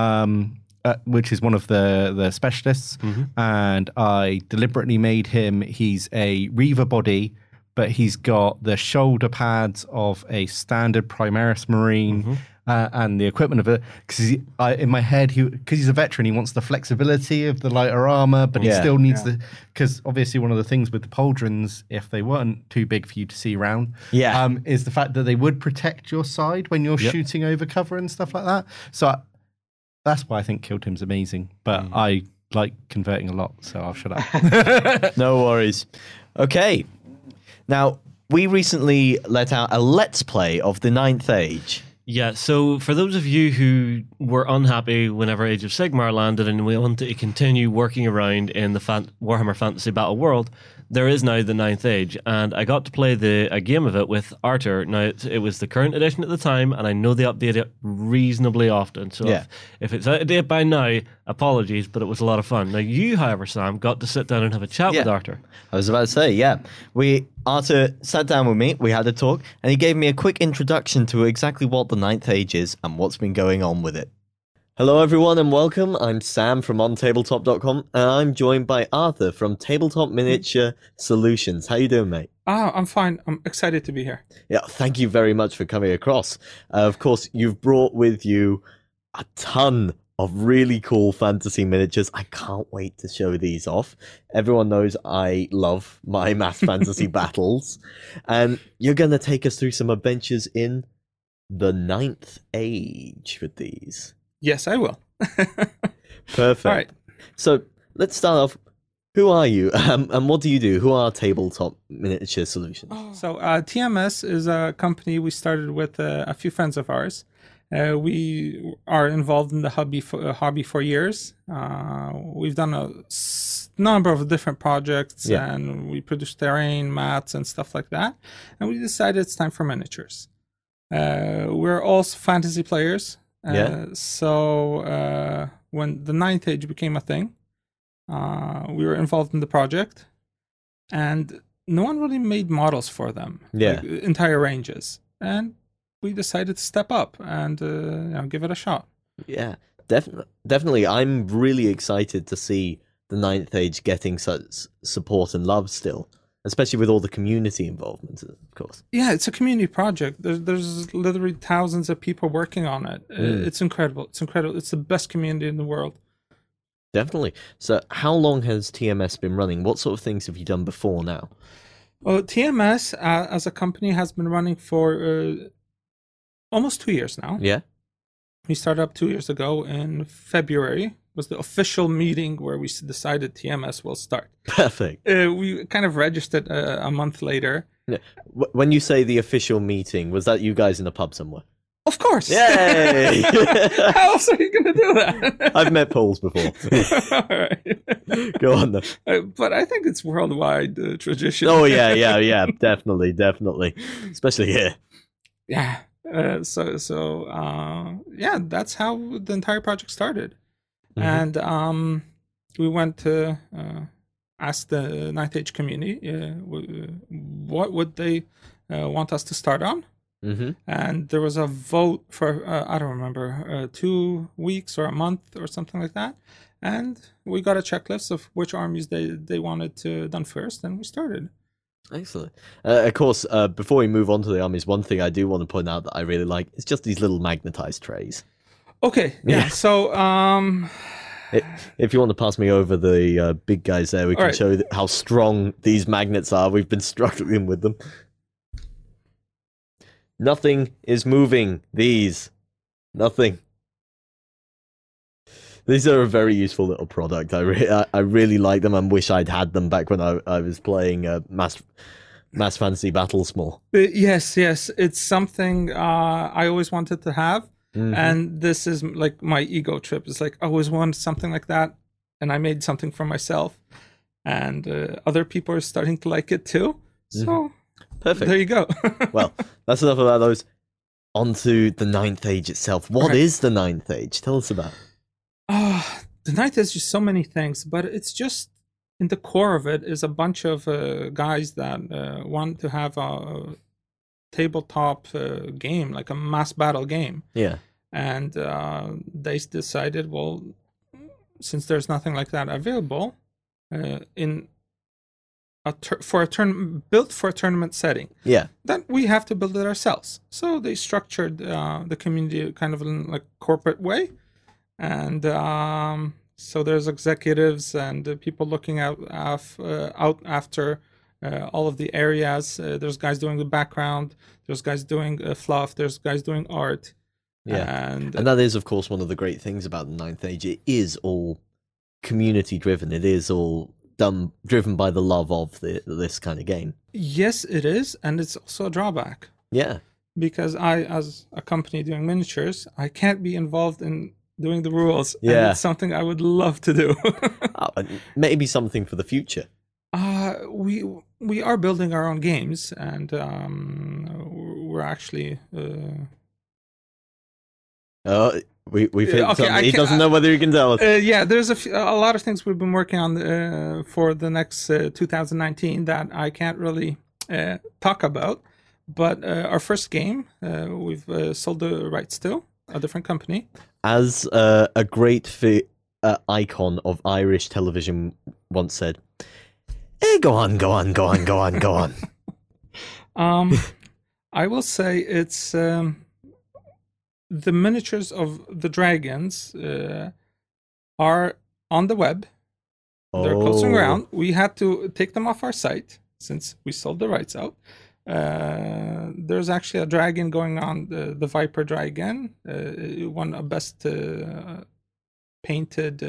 which is one of the specialists, and I deliberately made him, he's a Reaver body, but he's got the shoulder pads of a standard Primaris Marine, and the equipment of it, because in my head, because he's a veteran, he wants the flexibility of the lighter armor, but he still needs because obviously one of the things with the pauldrons, if they weren't too big for you to see around, is the fact that they would protect your side when you're shooting over cover and stuff like that. So that's why I think Kill Team's amazing, but I like converting a lot, so I'll shut up. No worries. Okay. Now, we recently let out a Let's Play of the Ninth Age. Yeah, so for those of you who were unhappy whenever Age of Sigmar landed and we wanted to continue working around in the Warhammer Fantasy Battle world, there is now the Ninth Age, and I got to play a game of it with Arthur. Now, it was the current edition at the time, and I know they update it reasonably often, so if it's out of date by now, apologies, but it was a lot of fun. Now, you, however, Sam, got to sit down and have a chat with Arthur. I was about to say, Arthur sat down with me, we had a talk, and he gave me a quick introduction to exactly what the Ninth Age is and what's been going on with it. Hello everyone and welcome. I'm Sam from OnTabletop.com and I'm joined by Arthur from Tabletop Miniature Solutions. How you doing, mate? I'm fine. I'm excited to be here. Yeah, thank you very much for coming across. Of course, you've brought with you a ton of really cool fantasy miniatures. I can't wait to show these off. Everyone knows I love my mass fantasy battles. And you're going to take us through some adventures in the Ninth Age with these. Yes, I will. Perfect. All right. So let's start off. Who are you and what do you do? Who are Tabletop Miniature Solutions? So TMS is a company we started with a few friends of ours. We are involved in the hobby for years. We've done a number of different projects, and we produce terrain, mats, and stuff like that. And we decided it's time for miniatures. We're also fantasy players. So when the Ninth Age became a thing, we were involved in the project, and no one really made models for them, like entire ranges, and we decided to step up and give it a shot. Yeah, definitely. I'm really excited to see the Ninth Age getting such support and love still, especially with all the community involvement, of course. Yeah, it's a community project. There's literally thousands of people working on it. It's incredible. It's incredible. It's the best community in the world. Definitely. So, how long has TMS been running? What sort of things have you done before now? Well, TMS as a company has been running for almost 2 years now. Yeah. We started up 2 years ago in February. Was the official meeting where we decided TMS will start. Perfect. We kind of registered a month later. Yeah. When you say the official meeting, was that you guys in a pub somewhere? Of course. Yay! How else are you going to do that? I've met Poles before. All right. Go on then. But I think it's worldwide tradition. Oh yeah, definitely, especially here. Yeah. So that's how the entire project started. Mm-hmm. And we went to ask the Ninth Age community what would they want us to start on. Mm-hmm. And there was a vote for I don't remember 2 weeks or a month or something like that, and we got a checklist of which armies they wanted to done first, and we started. Excellent. Of course, before we move on to the armies, one thing I do want to point out that I really like is just these little magnetized trays. Okay, yeah. So if you want to pass me over the big guys there, we can show how strong these magnets are. We've been struggling with them. Nothing is moving these. Nothing. These are a very useful little product. I really like them and wish I'd had them back when I was playing Mass Fantasy Battles more. Yes. It's something I always wanted to have. Mm-hmm. And this is like my ego trip. It's like I always wanted something like that. And I made something for myself. And other people are starting to like it too. So... Perfect. There you go. Well, that's enough about those. On to the Ninth Age itself. What is the Ninth Age? Tell us about it. The Ninth Age is so many things, but it's just, in the core of it, is a bunch of guys that want to have a tabletop game, like a mass battle game. Yeah. And they decided, well, since there's nothing like that available, built for a tournament setting. Yeah. Then we have to build it ourselves. So they structured the community kind of in a corporate way, and so there's executives and people looking out after all of the areas. There's guys doing the background. There's guys doing fluff. There's guys doing art. Yeah. And that is, of course, one of the great things about the Ninth Age. It is all community driven. It is all driven by the love of this kind of game. Yes, it is, and it's also a drawback. Yeah. Because I, as a company doing miniatures, I can't be involved in doing the rules. Yeah. And it's something I would love to do. Maybe something for the future. We are building our own games, and we're actually... We think he doesn't know whether he can tell us. Yeah, there's a lot of things we've been working on for the next 2019 that I can't really talk about. But our first game, we've sold the rights to a different company. As a great icon of Irish television once said, go on. I will say it's... the miniatures of the dragons are on the web. They're closing around. We had to take them off our site since we sold the rights out. There's actually a dragon going on, the Viper Dragon. It won a best painted...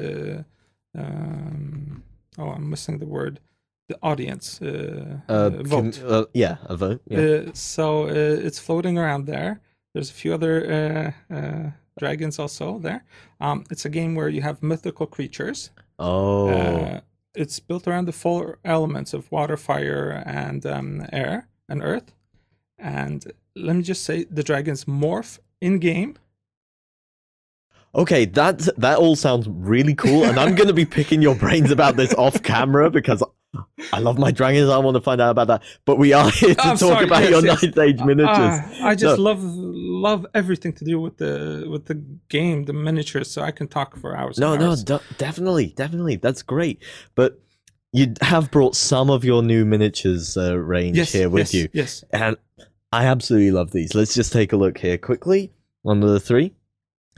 I'm missing the word. The audience vote. A vote. Yeah. So it's floating around there. There's a few other dragons also there. It's a game where you have mythical creatures. It's built around the 4 elements of water, fire, and air and earth. And let me just say, the dragons morph in game. Okay, that all sounds really cool, and I'm going to be picking your brains about this off camera because I love my dragons. I want to find out about that. But we are here to talk about your Ninth Age miniatures. I just love everything to do with the game, the miniatures, so I can talk for hours. Definitely. That's great. But you have brought some of your new miniatures range here with you. Yes. And I absolutely love these. Let's just take a look here quickly. 1 of the 3.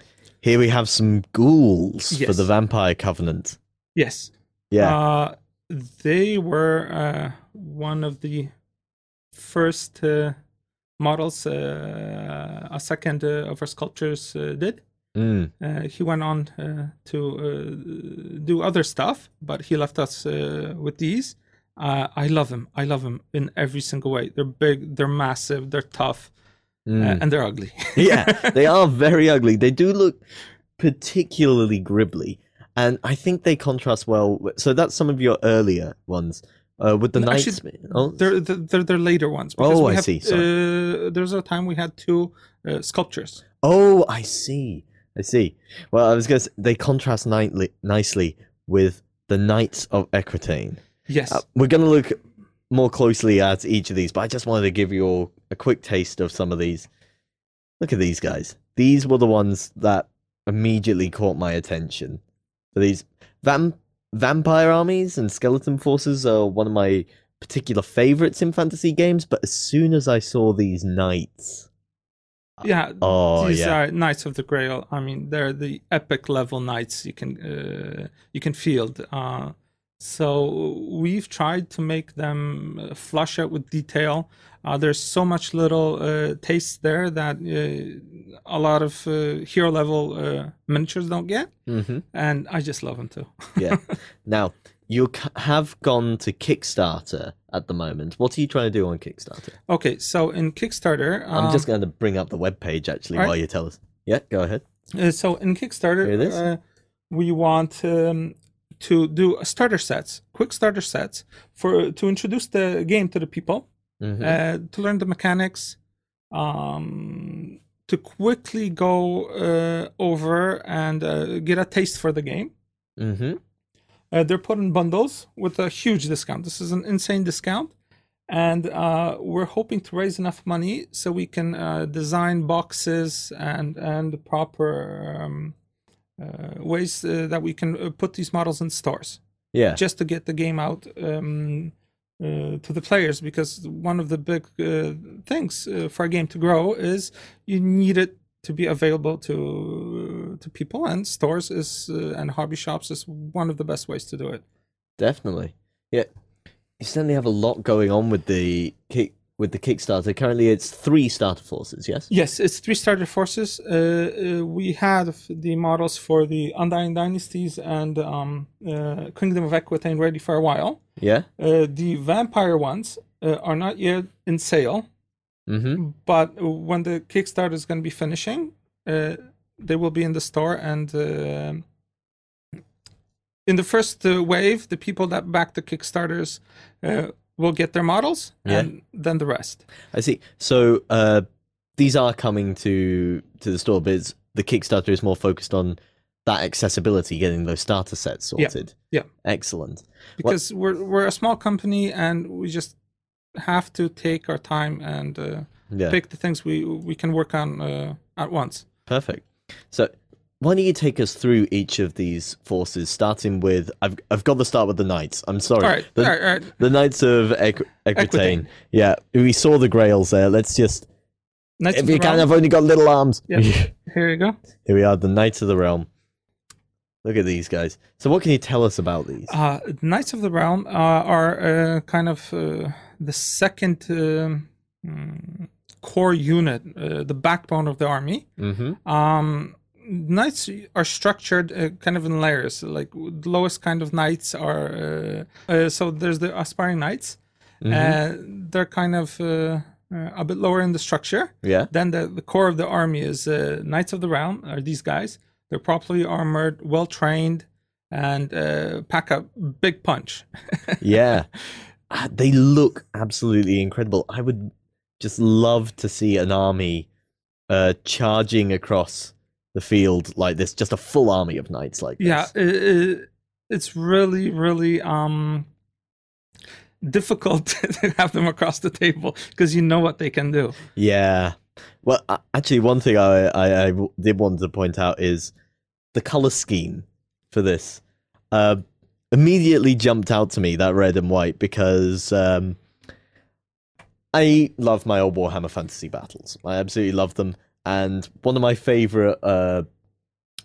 Here we have some ghouls for Yes. the Vampire Covenant. Yes. Yeah. They were one of the first models a second of our sculptures did. He went on to do other stuff, but he left us with these. I love them. I love them in every single way. They're big, they're massive, they're tough, and they're ugly. Yeah, they are very ugly. They do look particularly gribbly, and I think they contrast well. So that's some of your earlier ones. With the No, knights. actually, Oh, they're later ones. Oh, we I have, see, sorry. There's a time we had two sculptures. oh, I see. I see. Well, I was going to say, they contrast nicely with the Knights of Equitaine. Yes. We're going to look more closely at each of these, but I just wanted to give you all a quick taste of some of these. Look at these guys. These were the ones that immediately caught my attention. So these vampire armies and skeleton forces are one of my particular favorites in fantasy games, but as soon as I saw these knights... Yeah, Oh, these yeah. are Knights of the Grail. I mean, they're the epic level knights you can field. So we've tried to make them flush out with detail. There's so much little taste there that a lot of hero level miniatures don't get, and I just love them too. Yeah. Now, you have gone to Kickstarter at the moment. What are you trying to do on Kickstarter? Okay, so in Kickstarter, I'm just going to bring up the webpage actually Right. while you tell us. Yeah, go ahead. So in Kickstarter, Here it is. we want to do starter sets, quick starter sets to introduce the game to the people, to learn the mechanics, to quickly go over and get a taste for the game. Mm-hmm. They're put in bundles with a huge discount. This is an insane discount. And we're hoping to raise enough money so we can design boxes and proper ways that we can put these models in stores, Yeah. just to get the game out to the players. Because one of the big things for a game to grow is you need it to be available to people, and stores and hobby shops is one of the best ways to do it. Definitely. Yeah. You certainly have a lot going on with the Kickstarter. Currently, it's 3 starter forces, yes? Yes, it's 3 starter forces. We had the models for the Undying Dynasties and Kingdom of Equitaine ready for a while. Yeah? The vampire ones are not yet in sale, but when the Kickstarter is going to be finishing, they will be in the store. And in the first wave, the people that back the Kickstarters will get their models, and then the rest. I see. So these are coming to the store, but the Kickstarter is more focused on that accessibility, getting those starter sets sorted. Yeah. Excellent. Because we're a small company, and we just have to take our time and pick the things we can work on at once. Perfect. So why don't you take us through each of these forces, starting with... I've got to start with the Knights. I'm sorry. All right. The Knights of Equitaine. Equitaine. Yeah, we saw the Grails there. Let's just... Knights if of the you can, Realm. I've only got little arms. Yeah. Here you go. Here we are, the Knights of the Realm. Look at these guys. So what can you tell us about these? Knights of the Realm are kind of the second core unit, the backbone of the army. Knights are structured kind of in layers. Like the lowest kind of knights are so there's the aspiring knights. They're kind of a bit lower in the structure. Yeah. Then the core of the army is Knights of the Realm. Are these guys? They're properly armored, well trained, and pack a big punch. Yeah. They look absolutely incredible. I would just love to see an army charging across the field like this, just a full army of knights like this. Yeah, it's really, really difficult to have them across the table because you know what they can do. Yeah. Well, actually, one thing I did want to point out is the color scheme for this. Immediately jumped out to me, that red and white, because I love my old Warhammer Fantasy Battles. I absolutely love them. And one of my favorite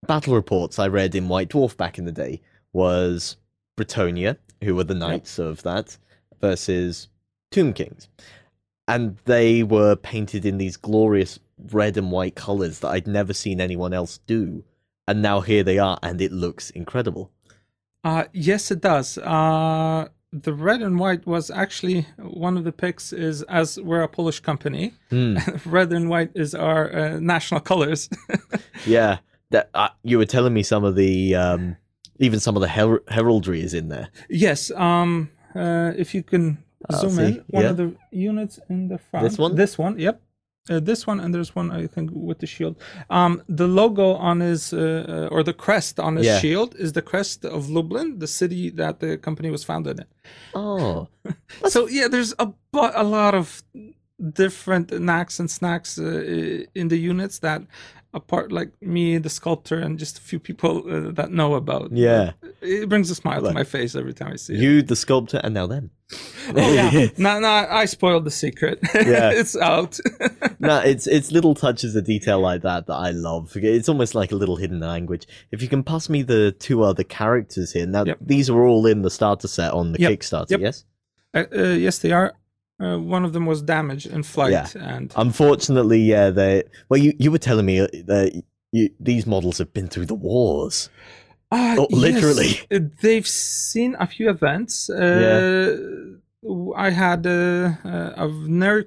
battle reports I read in White Dwarf back in the day was Bretonia, who were the knights of that, versus Tomb Kings. And they were painted in these glorious red and white colours that I'd never seen anyone else do. And now here they are, and it looks incredible. Yes, it does. The red and white was actually one of the picks, is as we're a Polish company, red and white is our national colors. Yeah, that you were telling me some of the even some of the heraldry is in there. Yes. If you can zoom see. in, one Yeah. of the units in the front. This one? This one. Yep. This one, and there's one I think with the shield. The logo on his or the crest on his Yeah. shield is the crest of Lublin, the city that the company was founded in. Oh, So yeah, there's a lot of different knacks and snacks in the units that, apart like me, the sculptor, and just a few people that know about. yeah. It brings a smile to my face every time I see it. You, the sculptor, and now them. Oh yeah, no, I spoiled the secret. Yeah. It's out. No, it's little touches of detail like that that I love. It's almost like a little hidden language. If you can pass me the two other characters here. Now, Yep. these were all in the starter set on the Yep. Kickstarter, Yep. yes? Yes, they are. One of them was damaged in flight, Yeah. and Unfortunately, yeah, you were telling me that these models have been through the wars. Literally. yes, they've seen a few events. I had a very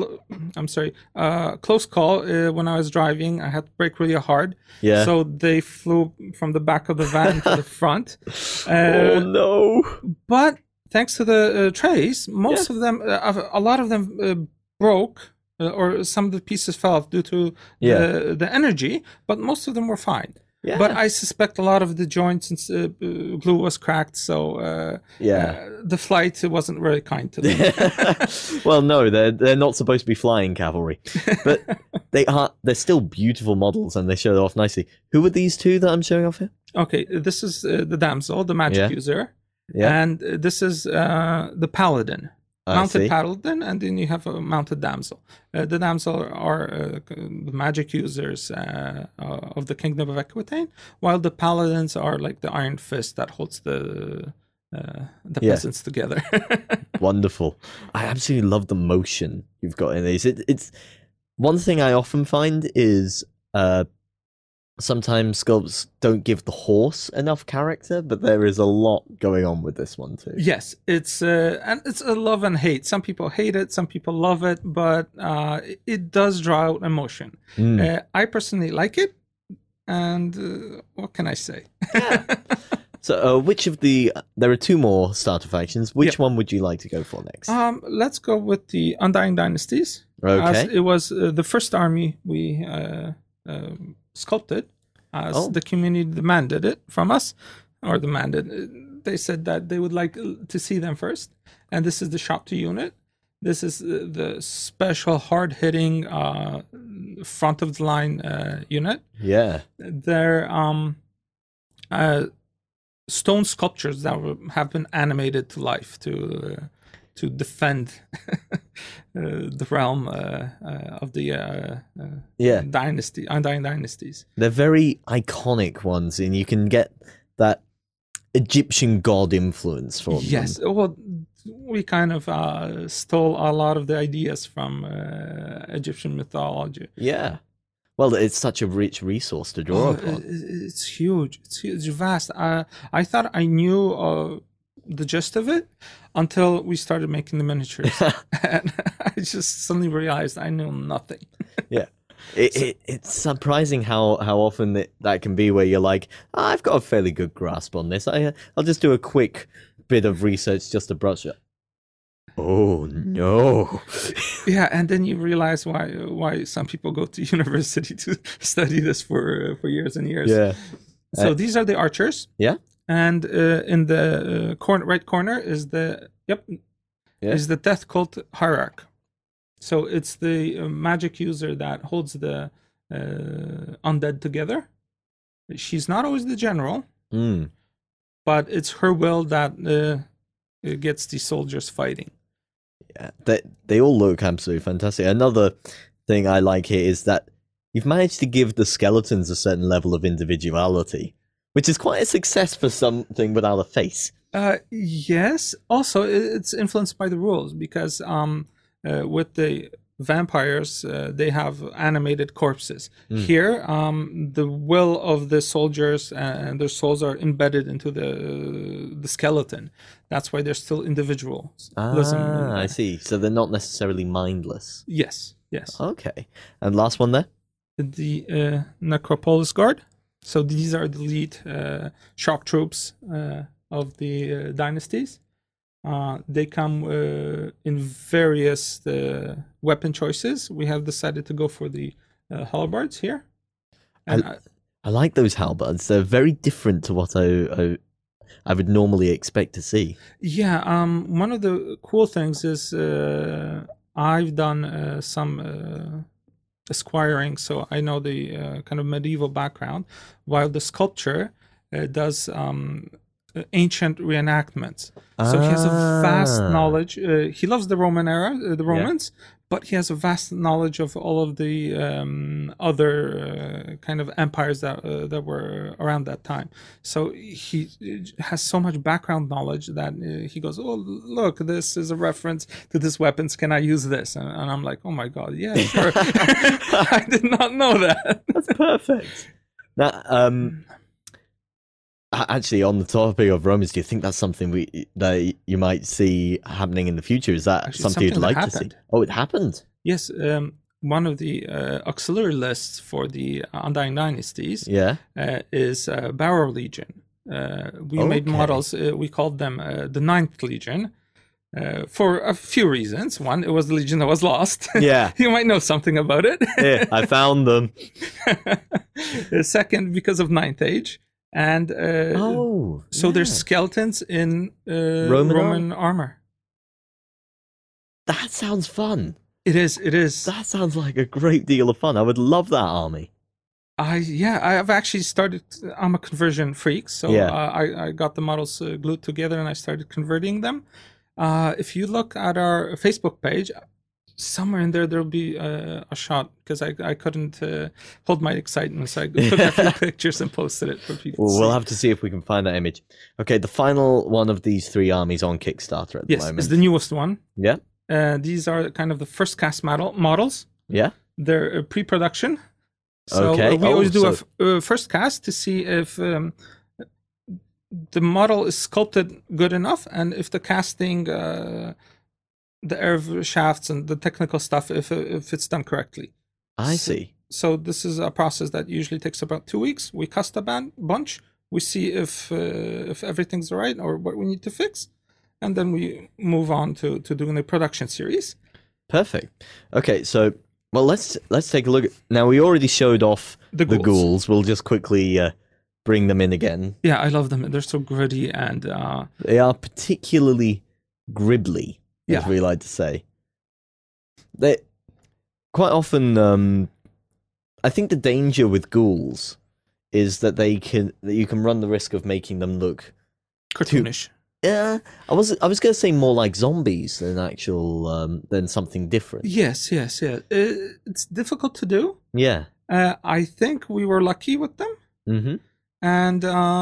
close call when I was driving. I had to brake really hard. Yeah. So they flew from the back of the van to the front. Oh no! But thanks to the trays, most of them, a lot of them broke, or some of the pieces fell off due to the energy. But most of them were fine. Yeah. But I suspect a lot of the joints and glue was cracked, so the flight wasn't very kind to them. Well, no, they're not supposed to be flying cavalry, but they're still beautiful models and they show it off nicely. Who are these two that I'm showing off here? Okay, this is the damsel, the magic user, Yeah. and this is the paladin. I Mounted see. paladin, and then you have a mounted damsel. The damsel are the magic users of the kingdom of Aquitaine, while the paladins are like the iron fist that holds the peasants together. Wonderful. I absolutely love the motion you've got in these. It's one thing I often find is sometimes sculpts don't give the horse enough character, but there is a lot going on with this one too. Yes, it's and it's a love and hate. Some people hate it, some people love it, but it does draw out emotion. I personally like it, and what can I say? So, which of there are two more starter factions. Which one would you like to go for next? Let's go with the Undying Dynasties. Okay. As it was the first army we sculpted, as the community demanded it from us, or demanded. They said that they would like to see them first, and this is the Shop 2 unit. This is the special hard-hitting front of the line unit. Yeah. They're stone sculptures that have been animated to life to defend the realm of the dynasty, Undying Dynasties. They're very iconic ones, and you can get that Egyptian god influence from them. Yes, well, we kind of stole a lot of the ideas from Egyptian mythology. Yeah. Well, it's such a rich resource to draw upon. It's huge. It's vast. I thought I knew the gist of it until we started making the miniatures, and I just suddenly realized I knew nothing. Yeah. It's surprising how often that can be where you're like, I've got a fairly good grasp on this. I'll just do a quick bit of research just to brush it. Oh no! Yeah, and then you realize why some people go to university to study this for years and years. Yeah. So these are the archers. Yeah. And in the right corner is is the Death Cult Hierarch. So it's the magic user that holds the undead together. She's not always the general, but it's her will that gets the soldiers fighting. Yeah, they all look absolutely fantastic. Another thing I like here is that you've managed to give the skeletons a certain level of individuality, which is quite a success for something without a face. Yes. Also, it's influenced by the rules because with the vampires, they have animated corpses. Here, the will of the soldiers and their souls are embedded into the skeleton. That's why they're still individuals. I see. So they're not necessarily mindless. Yes. Yes. Okay. And last one there? The Necropolis Guard. So these are the lead shock troops of the dynasties. They come in various weapon choices. We have decided to go for the halberds here. And I like those halberds. They're very different to what I would normally expect to see. Yeah, one of the cool things is I've done some esquiring, so I know the kind of medieval background, while the sculpture does ancient reenactments. So he has a vast knowledge. He loves the Roman era, the Romans, but he has a vast knowledge of all of the other kind of empires that were around that time. So he has so much background knowledge that he goes, "Oh, look, this is a reference to this weapons. Can I use this?" And I'm like, "Oh my god, yeah, sure." I did not know that. That's perfect. Now, actually, on the topic of Romans, do you think that's something that you might see happening in the future? Is that Actually, something you'd something that like to see? happened. Oh, it happened. Yes, one of the auxiliary lists for the Undying Dynasties is Barrow Legion. We made models, we called them the Ninth Legion for a few reasons. One, it was the Legion that was lost. Yeah. You might know something about it. Yeah, I found them. Second, because of Ninth Age. And so there's skeletons in Roman armor. That sounds fun. It is. That sounds like a great deal of fun. I would love that army. I've actually started. I'm a conversion freak, so I got the models glued together and I started converting them. If you look at our Facebook page, somewhere in there'll be a shot because I couldn't hold my excitement, so I took a few pictures and posted it for people. We'll have to see if we can find that image. Okay, the final one of these three armies on Kickstarter at the moment. Yes, it's the newest one. Yeah. These are kind of the first cast models. Yeah. They're pre-production. So Okay. we always do a first cast to see if the model is sculpted good enough and if the casting, the air shafts and the technical stuff, if it's done correctly. I see. So this is a process that usually takes about 2 weeks. We cast a bunch. We see if everything's all right or what we need to fix. And then we move on to doing the production series. Perfect. Okay, so let's take a look. Now we already showed off the ghouls. We'll just quickly bring them in again. Yeah, I love them. They're so gritty and they are particularly gribbly, as we like to say. They quite often. I think the danger with ghouls is that you can run the risk of making them look cartoonish. Yeah, I was going to say more like zombies than than something different. Yes. It's difficult to do. Yeah. I think we were lucky with them. Mm-hmm. And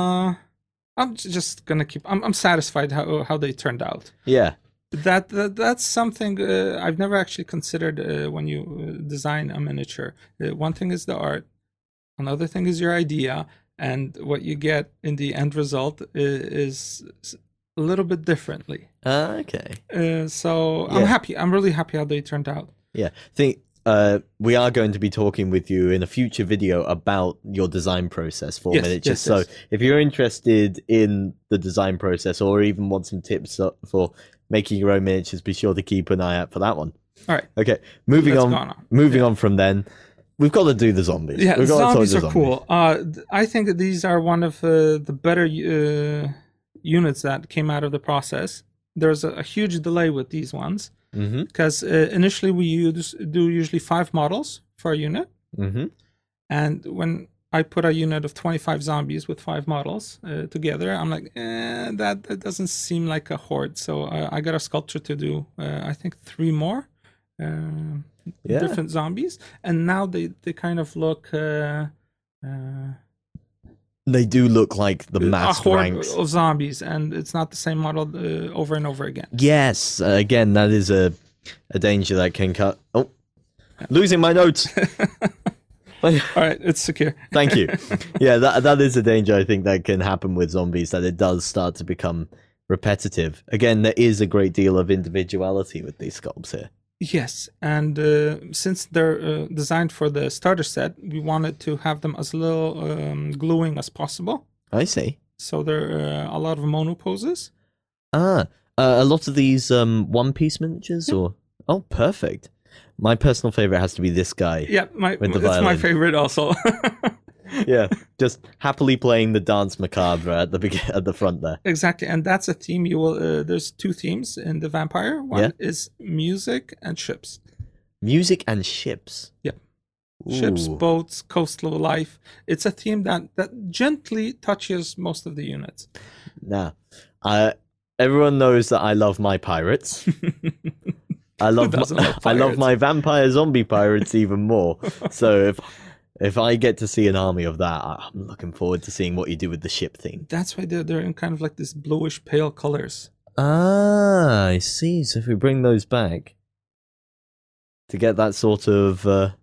I'm just gonna keep. I'm satisfied how they turned out. Yeah. That's something I've never actually considered when you design a miniature. One thing is the art, another thing is your idea, and what you get in the end result is a little bit differently. Okay. So I'm happy. I'm really happy how they turned out. Yeah. I think we are going to be talking with you in a future video about your design process for miniatures. So if you're interested in the design process or even want some tips for making your own miniatures, be sure to keep an eye out for that one. All right. Okay. Moving on from then. We've got to do the zombies. Yeah, We've got zombies to are talk cool. I think that these are one of the better units that came out of the process. There's a huge delay with these ones because initially we do usually 5 models for a unit, and when I put a unit of 25 zombies with 5 models together, I'm like, that doesn't seem like a horde. So I got a sculptor to do, I think 3 more different zombies, and now they kind of look. They do look like the A massed horde ranks. of zombies, and it's not the same model over and over again. Yes, again, that is a danger that can cut. Oh, losing my notes. All right, it's secure. Thank you. Yeah, that is a danger I think that can happen with zombies, that it does start to become repetitive. Again, there is a great deal of individuality with these sculpts here. Yes, and since they're designed for the starter set, we wanted to have them as little gluing as possible. I see. So there are a lot of mono poses. A lot of these one-piece miniatures, or oh, perfect. My personal favorite has to be this guy. Yeah, With the it's my violin. favorite also. Yeah, just happily playing the dance macabre at the front there. Exactly, and that's a theme you will. There's two themes in the vampire. One is music and ships. Music and ships. Yep. Ships, Ooh. boats, coastal life. It's a theme that gently touches most of the units. Now, everyone knows that I love my pirates. I love doesn't love I love pirates? my vampire zombie pirates even more. So if I get to see an army of that, I'm looking forward to seeing what you do with the ship theme. That's why they're in kind of like this bluish pale colors. Ah, I see. So if we bring those back to get that sort of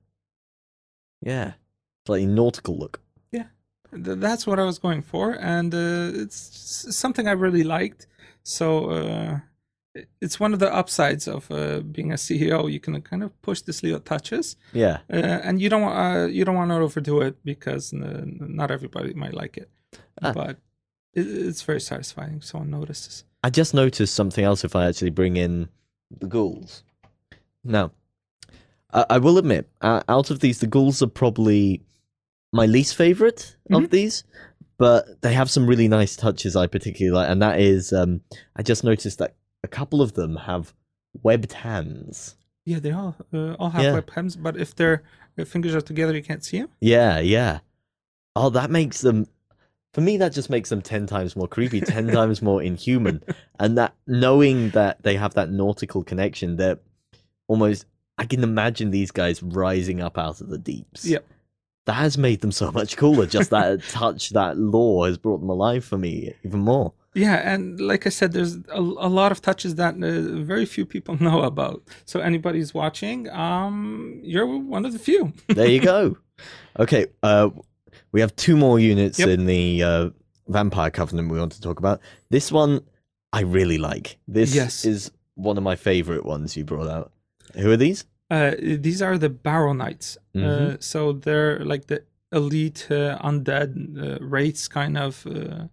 slightly nautical look. That's what I was going for, and it's something I really liked. So it's one of the upsides of being a CEO. You can kind of push these little touches, Yeah. and you don't want to overdo it because not everybody might like it. But it's very satisfying if someone notices. I just noticed something else if I actually bring in the ghouls. Now, I will admit, out of these, the ghouls are probably my least favorite of these, but they have some really nice touches I particularly like, and that is, I just noticed that a couple of them have webbed hands. Yeah, they all have Yeah. webcams, but if their fingers are together, you can't see them. Yeah. Oh, that makes them... For me, that just makes them 10 times more creepy, 10 times more inhuman. And that knowing that they have that nautical connection, that almost... I can imagine these guys rising up out of the deeps. Yep. That has made them so much cooler. Just that touch, that lore has brought them alive for me even more. Yeah, and like I said, there's a lot of touches that very few people know about. So anybody's watching, you're one of the few. There you go. Okay, we have two more units Yep. in the Vampire Covenant we want to talk about. This one I really like. This Yes. is one of my favorite ones you brought out. Who are these? These are the Barrow Knights. So they're like the elite undead wraiths, kind of.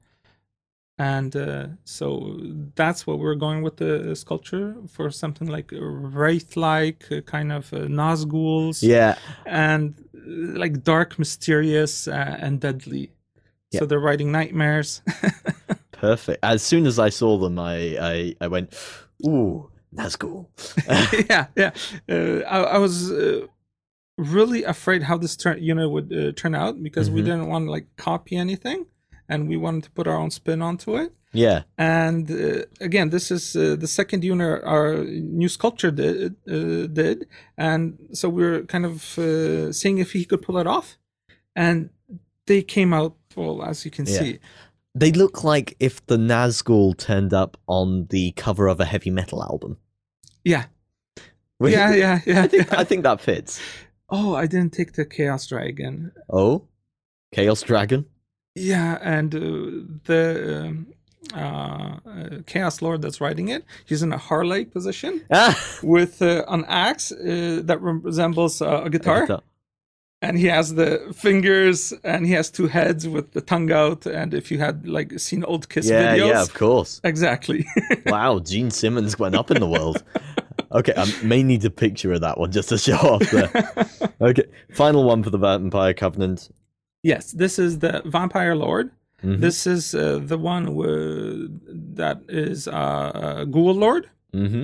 And so that's what we're going with the sculpture for, something like wraith-like, kind of Nazguls. Yeah. And like dark, mysterious, and deadly. Yeah. So they're writing nightmares. Perfect. As soon as I saw them, I went, ooh, Nazgul. yeah. I was really afraid how this unit would turn out, because we didn't want to like copy anything, and we wanted to put our own spin onto it. Yeah. And again, this is the second unit our new sculpture did, and so we were kind of seeing if he could pull it off, and they came out well, as you can see. They look like if the Nazgul turned up on the cover of a heavy metal album. Yeah. Really? Yeah. I think that fits. Oh, I didn't take the Chaos Dragon. Oh, Chaos Dragon. Yeah, and the Chaos Lord that's riding it, he's in a Harley position with an axe that resembles a guitar. And he has the fingers, and he has two heads with the tongue out. And if you had like seen old Kiss videos, Yeah, of course. exactly. Wow, Gene Simmons went up in the world. Okay, I may need a picture of that one just to show off there. Okay, final one for the Vampire Covenant. Yes, this is the Vampire Lord. Mhm. This is the one that is Ghoul Lord. Mm-hmm.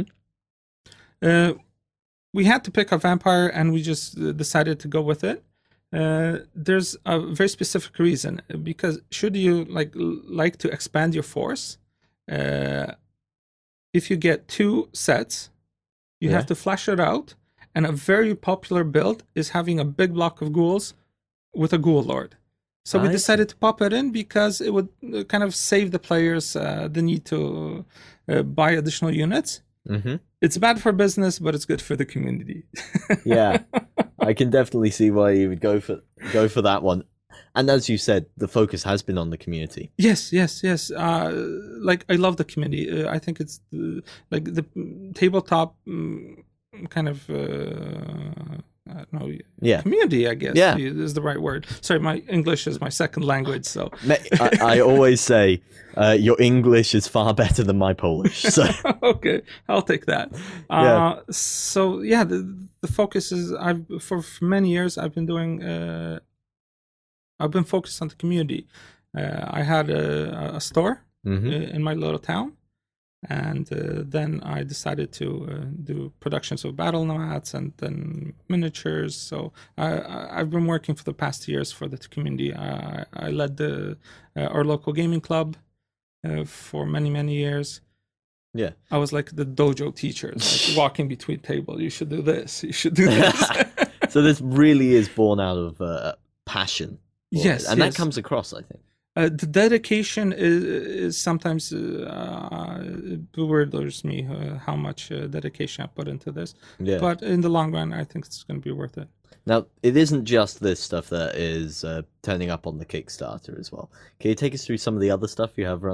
We had to pick a vampire, and we just decided to go with it. There's a very specific reason, because should you like to expand your force, if you get two sets, you have to flash it out, And a very popular build is having a big block of ghouls with a ghoul lord. So we I decided to pop it in because it would kind of save the players the need to buy additional units. Mm-hmm. It's bad for business, but it's good for the community. Yeah, I can definitely see why you would go for that one. And as you said, the focus has been on the community. Yes. Like I love the community. I think it's like the tabletop kind of I don't know. Yeah. Community, I guess. Yeah. Is the right word. Sorry, my English is my second language, so I always say your English is far better than my Polish. So okay, I'll take that. Yeah. So yeah, the focus is for many years I've been doing. I've been focused on the community. I had a store in my little town, and then I decided to do productions of battle nomads and then miniatures. So I've been working for the past years for the community. I led our local gaming club for many years. yeah. I was like the dojo teacher, like walking between tables. You should do this. You should do this. So this really is born out of passion. Yes, And yes. that comes across, I think. The dedication is sometimes bewilders me how much dedication I put into this. Yeah. But in the long run, I think it's going to be worth it. Now, it isn't just this stuff that is turning up on the Kickstarter as well. Can you take us through some of the other stuff you have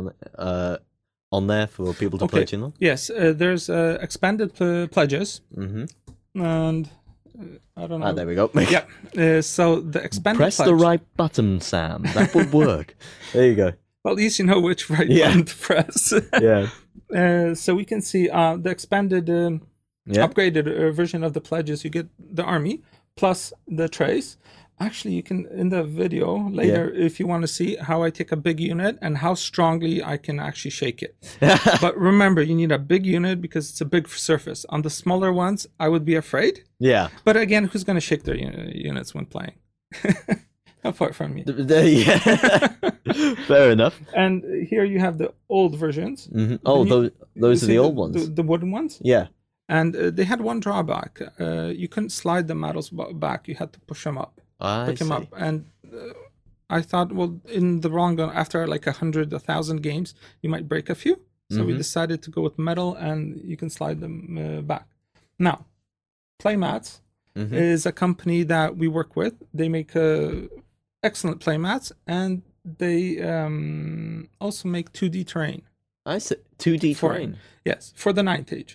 on there for people to pledge in on? Yes, there's expanded pledges, Mm-hmm. and I don't know. Ah, there we go. Yeah. So the expanded Press pledge. the right button, Sam. That would work. There you go. Well, at least you know which right Yeah. button to press. Yeah. So we can see the expanded, upgraded version of the pledges. You get the army plus the trace. Actually, you can in the video later if you want to see how I take a big unit and how strongly I can actually shake it. But remember, you need a big unit because it's a big surface. On the smaller ones, I would be afraid. Yeah. But again, who's going to shake their units when playing? Apart from me. Yeah. Fair enough. And here you have the old versions. Mm-hmm. Oh, those are the old ones. The wooden ones. Yeah. And they had one drawback. You couldn't slide the models back. You had to push them up. I see. Him up, and I thought, well, in the long run, after like 100,000 games, you might break a few. So we decided to go with metal, and you can slide them back. Now, Playmats is a company that we work with. They make excellent playmats, and they also make 2D terrain. I see. 2D terrain. Yes, for the 9th age.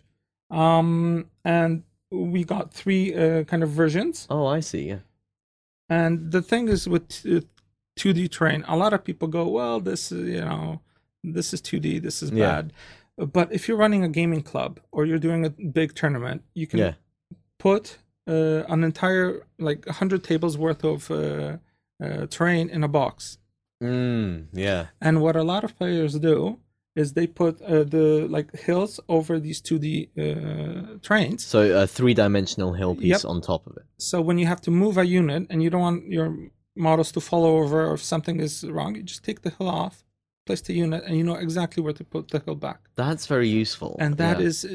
And we got 3 kind of versions. Oh, I see. Yeah. And the thing is with 2D terrain, a lot of people go, well, this is, this is 2D, this is bad. But if you're running a gaming club or you're doing a big tournament, you can put an entire, like 100 tables worth of terrain in a box. Yeah. And what a lot of players do is they put the like hills over these 2D terrains. So a 3-dimensional hill piece on top of it. So when you have to move a unit and you don't want your models to fall over or if something is wrong, you just take the hill off, place the unit, and you know exactly where to put the hill back. That's very useful. And that is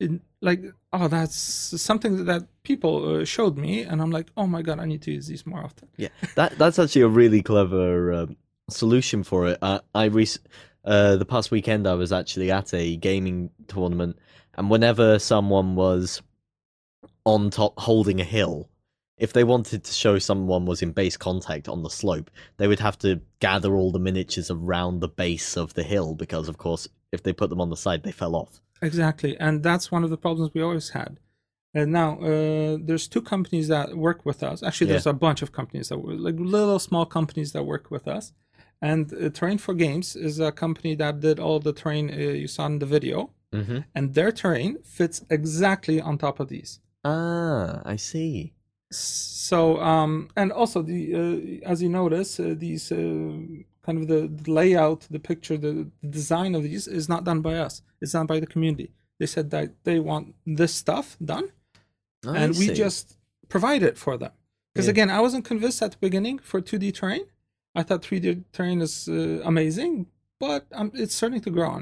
that's something that people showed me, and I'm like, oh my god, I need to use these more often. Yeah, that's actually a really clever solution for it. The past weekend I was actually at a gaming tournament, and whenever someone was on top holding a hill, if they wanted to show someone was in base contact on the slope, they would have to gather all the miniatures around the base of the hill because, of course, if they put them on the side, they fell off. Exactly, and that's one of the problems we always had. And now there's 2 companies that work with us. Actually, there's a bunch of companies that like little small companies that work with us. And Terrain for Games is a company that did all the terrain you saw in the video. Mm-hmm. And their terrain fits exactly on top of these. Ah, I see. So, and also, as you notice, these kind of the layout, the picture, the design of these is not done by us. It's done by the community. They said that they want this stuff done. And we just provide it for them. Because again, I wasn't convinced at the beginning for 2D terrain. I thought 3D terrain is amazing, but it's starting to grow on me.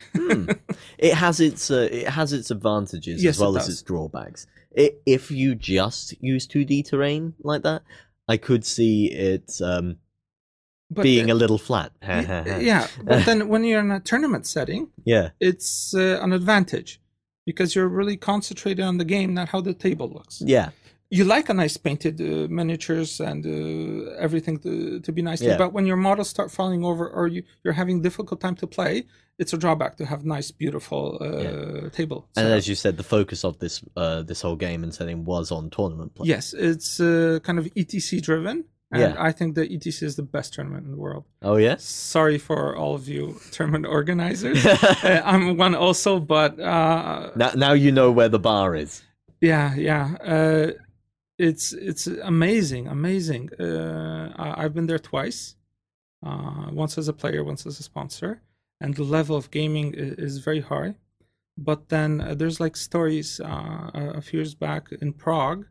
It has its advantages Yes, as well it as does. its drawbacks. If you just use 2D terrain like that, I could see it But being a little flat. yeah, but then when you're in a tournament setting, Yeah. it's an advantage because you're really concentrated on the game, not how the table looks. Yeah. You like a nice painted miniatures and everything to be nicely, Yeah. but when your models start falling over or you're having difficult time to play, it's a drawback to have nice, beautiful table. And setup. as you said, the focus of this whole game and setting was on tournament play. Yes, it's kind of ETC driven, and Yeah. I think the ETC is the best tournament in the world. Oh yes. Sorry for all of you tournament organizers. I'm one also, but Now you know where the bar is. yeah. It's amazing. I've been there twice, once as a player, once as a sponsor, and the level of gaming is very high. But then there's like stories a few years back in Prague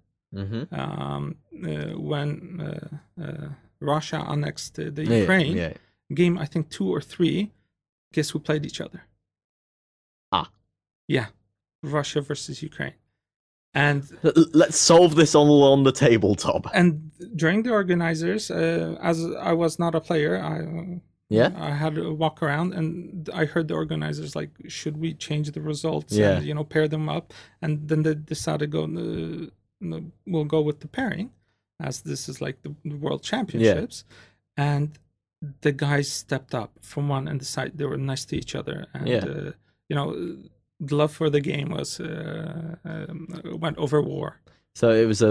when Russia annexed the Ukraine. Yeah. Game I think 2 or 3. Guess who played each other? Yeah, Russia versus Ukraine. And Let's solve this all on the tabletop. and during the organizers, as I was not a player, I had to walk around and I heard the organizers like, should we change the results Yeah. and pair them up? And then they decided to go, no, we'll go with the pairing, as this is like the world championships. And the guys stepped up from one and decided they were nice to each other, and the love for the game was went over war. So it was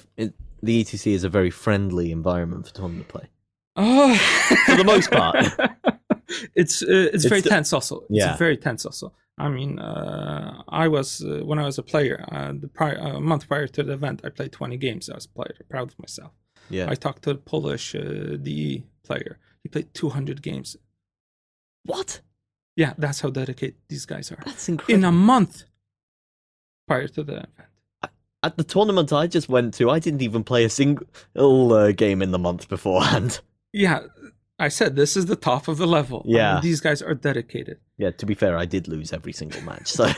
the ETC is a very friendly environment for tournament play. Oh, For the most part. it's very tense also. Yeah. It's very tense also. I mean, I was when I was a player, a month prior to the event, I played 20 games. I was proud of myself. Yeah. I talked to the Polish DE player. He played 200 games. What? Yeah, that's how dedicated these guys are. That's incredible. In a month prior to the event. At the tournament I just went to, I didn't even play a single game in the month beforehand. Yeah, I said this is the top of the level. Yeah. These guys are dedicated. Yeah, to be fair, I did lose every single match. So,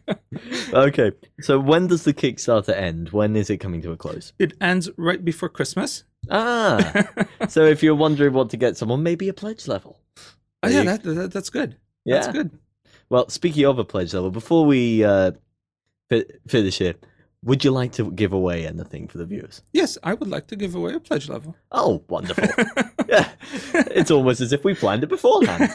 okay. So when does the Kickstarter end? When is it coming to a close? It ends right before Christmas. Ah, so if you're wondering what to get someone, maybe a pledge level. Oh, yeah, that's good. Yeah. That's good. Well, speaking of a pledge level, before we finish here, would you like to give away anything for the viewers? Yes, I would like to give away a pledge level. Oh, wonderful. Yeah, it's almost as if we planned it beforehand.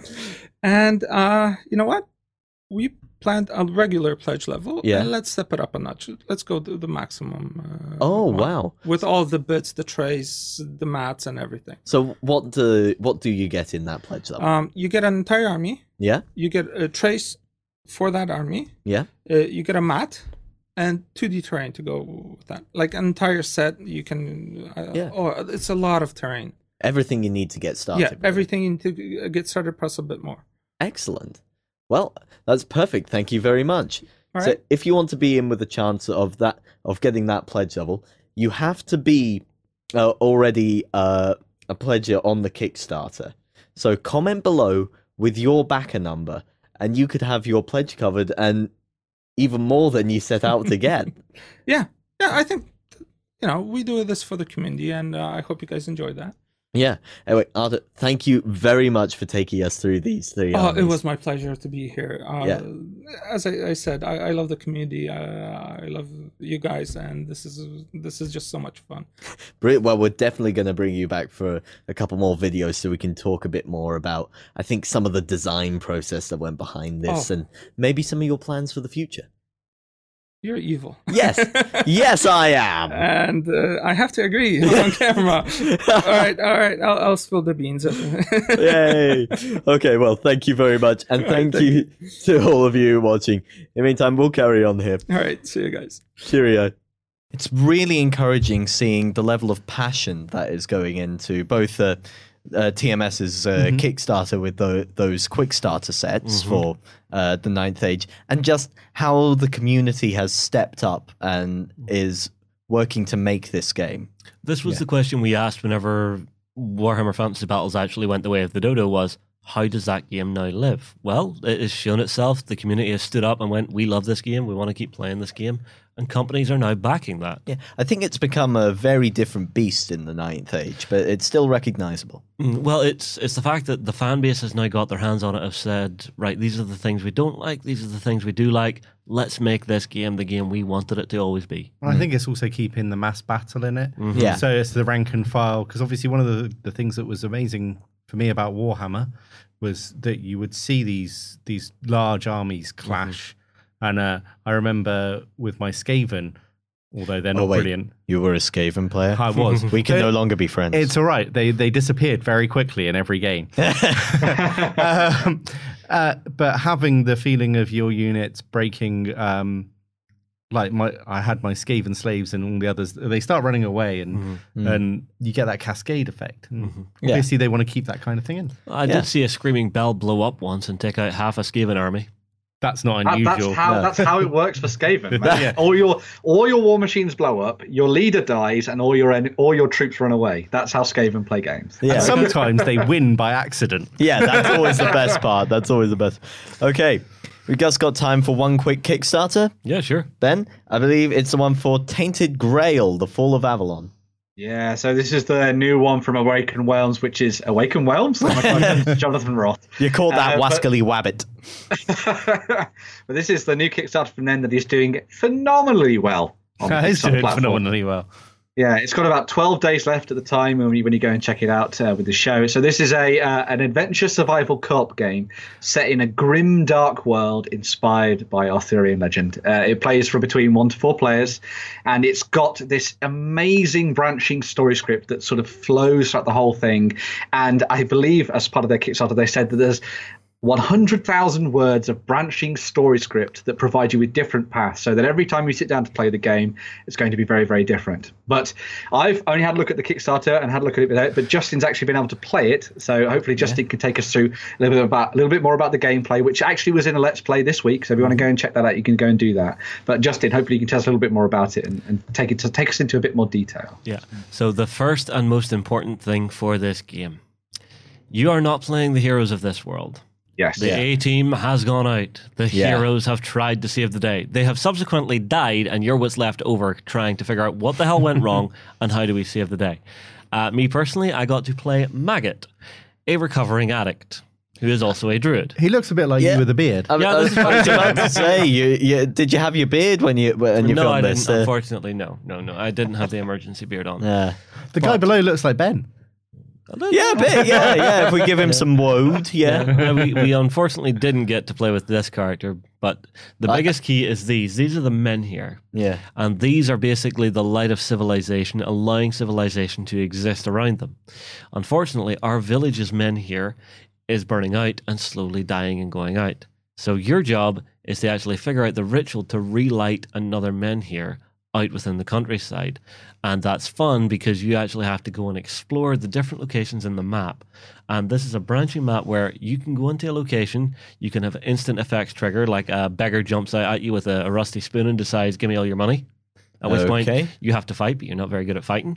And you know what? We planned a regular pledge level. Yeah. And let's step it up a notch. Let's go to the maximum. Oh, one. wow. With all the bits, the trays, the mats, and everything. So what do you get in that pledge level? You get an entire army. Yeah? You get a trace for that army. Yeah? You get a mat and 2D terrain to go with that. Like an entire set, you can. Yeah. Oh, it's a lot of terrain. Everything you need to get started. Yeah, really. everything you need to get started plus a bit more. Excellent. Well, that's perfect. Thank you very much. All So right. if you want to be in with a chance of getting that pledge level, you have to be already a pledger on the Kickstarter. So comment below with your backer number and you could have your pledge covered and even more than you set out to get. Yeah, I think we do this for the community, and I hope you guys enjoyed that. Yeah. Anyway, Arthur, thank you very much for taking us through these three. Oh, it armies. was my pleasure to be here. As I said, I love the community. I love you guys, and this is just so much fun. Brilliant. Well, we're definitely going to bring you back for a couple more videos so we can talk a bit more about, I think, some of the design process that went behind this and maybe some of your plans for the future. You're evil. Yes. Yes, I am. And I have to agree on camera. All right. I'll spill the beans. Yay. Okay, well, thank you very much. And thank you to all of you watching. In the meantime, we'll carry on here. All right. See you guys. Cheerio. It's really encouraging seeing the level of passion that is going into both TMS's Kickstarter with those quick starter sets for the Ninth Age, and just how the community has stepped up and is working to make this game. This was the question we asked whenever Warhammer Fantasy Battles actually went the way of the dodo was, how does that game now live? Well, it has shown itself. The community has stood up and went, we love this game. We want to keep playing this game. And companies are now backing that. Yeah, I think it's become a very different beast in the Ninth Age, but it's still recognizable. Well, it's the fact that the fan base has now got their hands on it, have said, right, these are the things we don't like, these are the things we do like. Let's make this game the game we wanted it to always be. I think it's also keeping the mass battle in it. Yeah. So it's the rank and file, because obviously one of the things that was amazing for me about Warhammer was that you would see these large armies clash. And I remember with my Skaven, although they're not brilliant. You were a Skaven player? I was. We can no longer be friends. It's all right. They disappeared very quickly in every game. But having the feeling of your units breaking, I had my Skaven slaves and all the others. They start running away, and you get that cascade effect. And obviously, they want to keep that kind of thing in. I did see a Screaming Bell blow up once and take out half a Skaven army. That's not unusual. That's how it works for Skaven. Man. Yeah. All your war machines blow up, your leader dies, and all your troops run away. That's how Skaven play games. Yeah. And sometimes they win by accident. Yeah, that's always the best part. That's always the best. Okay, we've just got time for one quick Kickstarter. Yeah, sure. Ben, I believe it's the one for Tainted Grail, The Fall of Avalon. Yeah, so this is the new one from Awaken Realms, which is Awaken Realms? Oh my God, Jonathan Roth. You called that Wascally Wabbit. But this is the new Kickstarter from them that is doing phenomenally well. On the It's Kickstarter doing platform. phenomenally well. Yeah, it's got about 12 days left at the time when you go and check it out with the show. So this is an adventure survival co-op game set in a grim, dark world inspired by Arthurian legend. It plays for between 1 to 4 players, and it's got this amazing branching story script that sort of flows throughout the whole thing. And I believe as part of their Kickstarter, they said that there's 100,000 words of branching story script that provide you with different paths, so that every time you sit down to play the game, it's going to be very, very different. But I've only had a look at the Kickstarter and had a look at it without, but Justin's actually been able to play it, so hopefully Justin can take us through a little bit more about the gameplay, which actually was in a Let's Play this week, so if you want to go and check that out, you can go and do that. But Justin, hopefully you can tell us a little bit more about it and take us into a bit more detail. Yeah. So the first and most important thing for this game, you are not playing the heroes of this world. Yes. The A-team has gone out. The heroes have tried to save the day. They have subsequently died, and you're what's left over trying to figure out what the hell went wrong and how do we save the day. Me personally, I got to play Maggot, a recovering addict, who is also a druid. He looks a bit like you with a beard. I was about to say, did you have your beard when you No, filmed I this? didn't. Unfortunately, no. I didn't have the emergency beard on. The guy below looks like Ben. Yeah, a bit. Yeah. If we give him some woad, We unfortunately didn't get to play with this character, but the biggest key is these. These are the men here. Yeah. And these are basically the light of civilization, allowing civilization to exist around them. Unfortunately, our village's men here is burning out and slowly dying and going out. So your job is to actually figure out the ritual to relight another men here out within the countryside. And that's fun because you actually have to go and explore the different locations in the map. And this is a branching map where you can go into a location, you can have instant effects trigger, like a beggar jumps out at you with a rusty spoon and decides, give me all your money. At which point you have to fight, but you're not very good at fighting.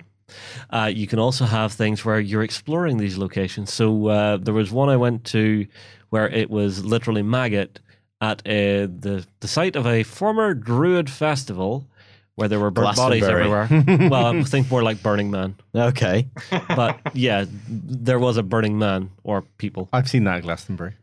You can also have things where you're exploring these locations. So there was one I went to where it was literally Maggot at the site of a former Druid festival where there were burnt bodies everywhere. Well, I think more like Burning Man. Okay. But yeah, there was a Burning Man or people. I've seen that at Glastonbury.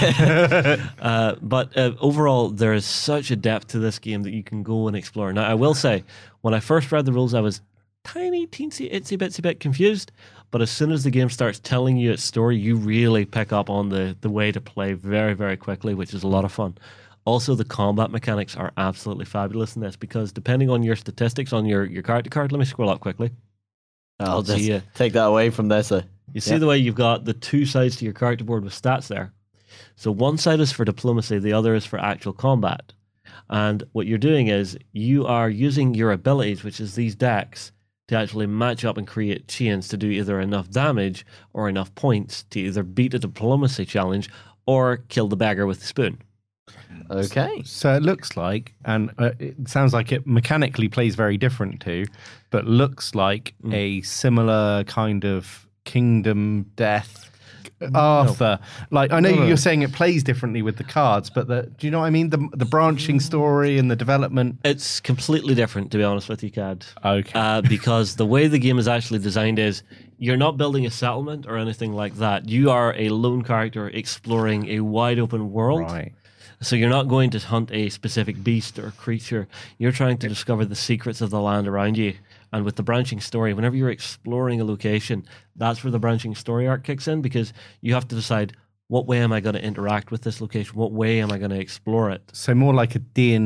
But overall, there is such a depth to this game that you can go and explore. Now, I will say, when I first read the rules, I was tiny, teensy, itsy bitsy bit confused. But as soon as the game starts telling you its story, you really pick up on the way to play very, very quickly, which is a lot of fun. Also, the combat mechanics are absolutely fabulous in this because depending on your statistics on your character card, let me scroll up quickly. I'll just take that away from there, sir. You see the way you've got the two sides to your character board with stats there. So one side is for diplomacy, the other is for actual combat. And what you're doing is you are using your abilities, which is these decks, to actually match up and create chains to do either enough damage or enough points to either beat a diplomacy challenge or kill the beggar with the spoon. Okay. So it looks like, and it sounds like it mechanically plays very different to, but looks like a similar kind of kingdom death Arthur. Like, I know you're saying it plays differently with the cards, but do you know what I mean? The branching story and the development. It's completely different, to be honest with you, Cad. Okay. Because the way the game is actually designed is you're not building a settlement or anything like that. You are a lone character exploring a wide open world. Right. So you're not going to hunt a specific beast or creature. You're trying to discover the secrets of the land around you. And with the branching story, whenever you're exploring a location, that's where the branching story arc kicks in, because you have to decide, what way am I going to interact with this location? What way am I going to explore it? So more like a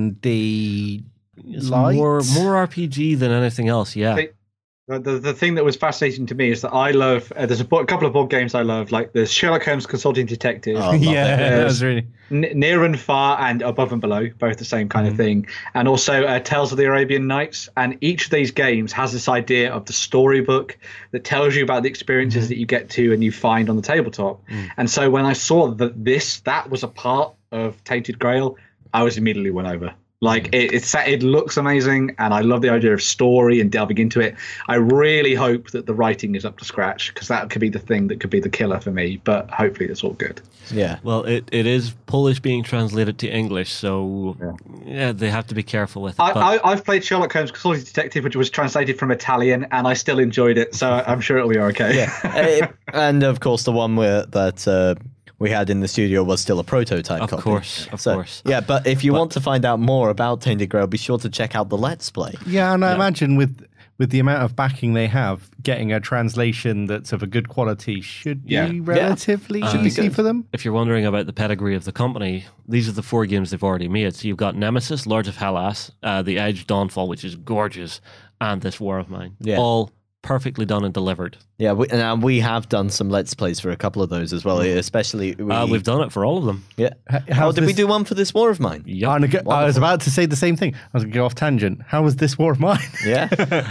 D&D It's light? more RPG than anything else, yeah. The thing that was fascinating to me is that I love. There's a couple of board games I love, like there's Sherlock Holmes Consulting Detective. Oh, I love it. Yeah, that's really... Near and Far and Above and Below, both the same kind of thing, and also Tales of the Arabian Nights. And each of these games has this idea of the storybook that tells you about the experiences that you get to and you find on the tabletop. And so when I saw that was a part of Tainted Grail, I was immediately won over. Like it looks amazing, and I love the idea of story and delving into it. I really hope that the writing is up to scratch, because that could be the thing that could be the killer for me. But hopefully, it's all good. Yeah. Well, it is Polish being translated to English, so yeah, they have to be careful with it. I've played Sherlock Holmes Consulting Detective, which was translated from Italian, and I still enjoyed it. So I'm sure it'll be okay. Yeah. And of course, the one that we had in the studio was still a prototype Of copy. course. Yeah, but if you want to find out more about Tainted Grail, be sure to check out the Let's Play. Yeah, and I imagine with the amount of backing they have, getting a translation that's of a good quality should be relatively easy for them. If you're wondering about the pedigree of the company, these are the 4 games they've already made. So you've got Nemesis, Lords of Hellas, The Edge, Dawnfall, which is gorgeous, and this War of Mine. Yeah. All perfectly done and delivered. Yeah, we have done some Let's Plays for a couple of those as well, especially... We've done it for all of them. Yeah. How did we do one for this War of Mine? Yep. I was about to say the same thing. I was going to go off tangent. How was this War of Mine? Yeah.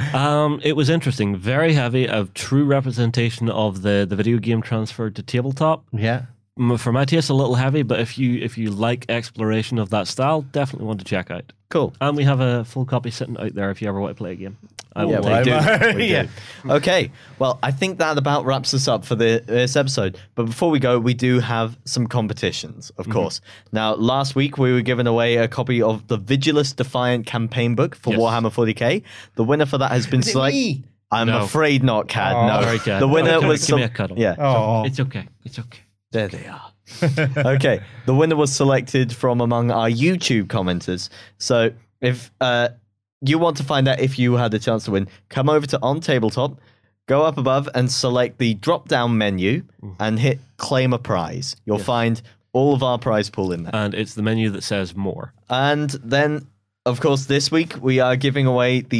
It was interesting. Very heavy, a true representation of the video game transferred to tabletop. Yeah. For my taste, a little heavy, but if you like exploration of that style, definitely want to check out. Cool. And we have a full copy sitting out there if you ever want to play a game. Yeah, we do. Okay, well, I think that about wraps us up for this episode. But before we go, we do have some competitions, of course. Now, last week we were giving away a copy of the Vigilus Defiant campaign book for Warhammer 40k. The winner for that has been selected. I'm afraid not, Cad. No, Sorry, Cad. the winner was give me a cuddle. Yeah. Oh. It's okay. It's okay. There they are. Okay, the winner was selected from among our YouTube commenters. So if you want to find out if you had a chance to win, come over to On Tabletop, go up above and select the drop-down menu and hit Claim a Prize. You'll find all of our prize pool in there. And it's the menu that says more. And then, of course, this week we are giving away the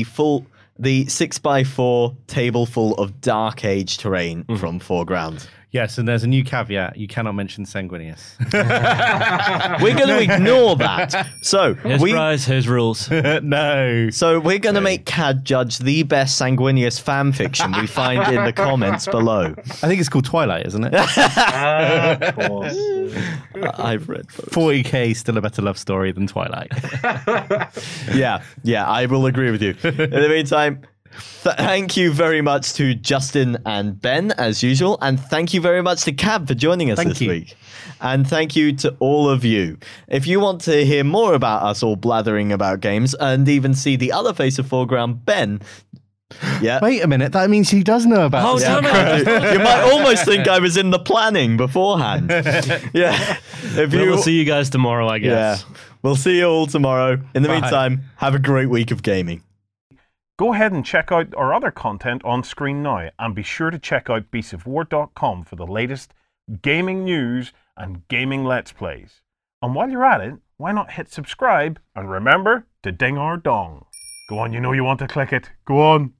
6x4 table full of Dark Age terrain from Foreground. Yes, and there's a new caveat. You cannot mention Sanguinius. We're going to ignore that. So His prize, his rules. No. So we're going to make Cad judge the best Sanguinius fan fiction we find in the comments below. I think it's called Twilight, isn't it? Of course. I've read those. 40k still a better love story than Twilight. Yeah, I will agree with you. In the meantime, thank you very much to Justin and Ben, as usual, and thank you very much to Cab for joining us this week. And thank you to all of you. If you want to hear more about us all blathering about games and even see the other face of Foreground, Ben... Yeah. Wait a minute, that means he does know about damn it. You might almost think I was in the planning beforehand. Yeah. We'll see you guys tomorrow, I guess. Yeah. We'll see you all tomorrow. In the meantime, have a great week of gaming. Go ahead and check out our other content on screen now, and be sure to check out beastsofwar.com for the latest gaming news and gaming Let's Plays. And while you're at it, why not hit subscribe and remember to ding our dong. Go on, you know you want to click it. Go on.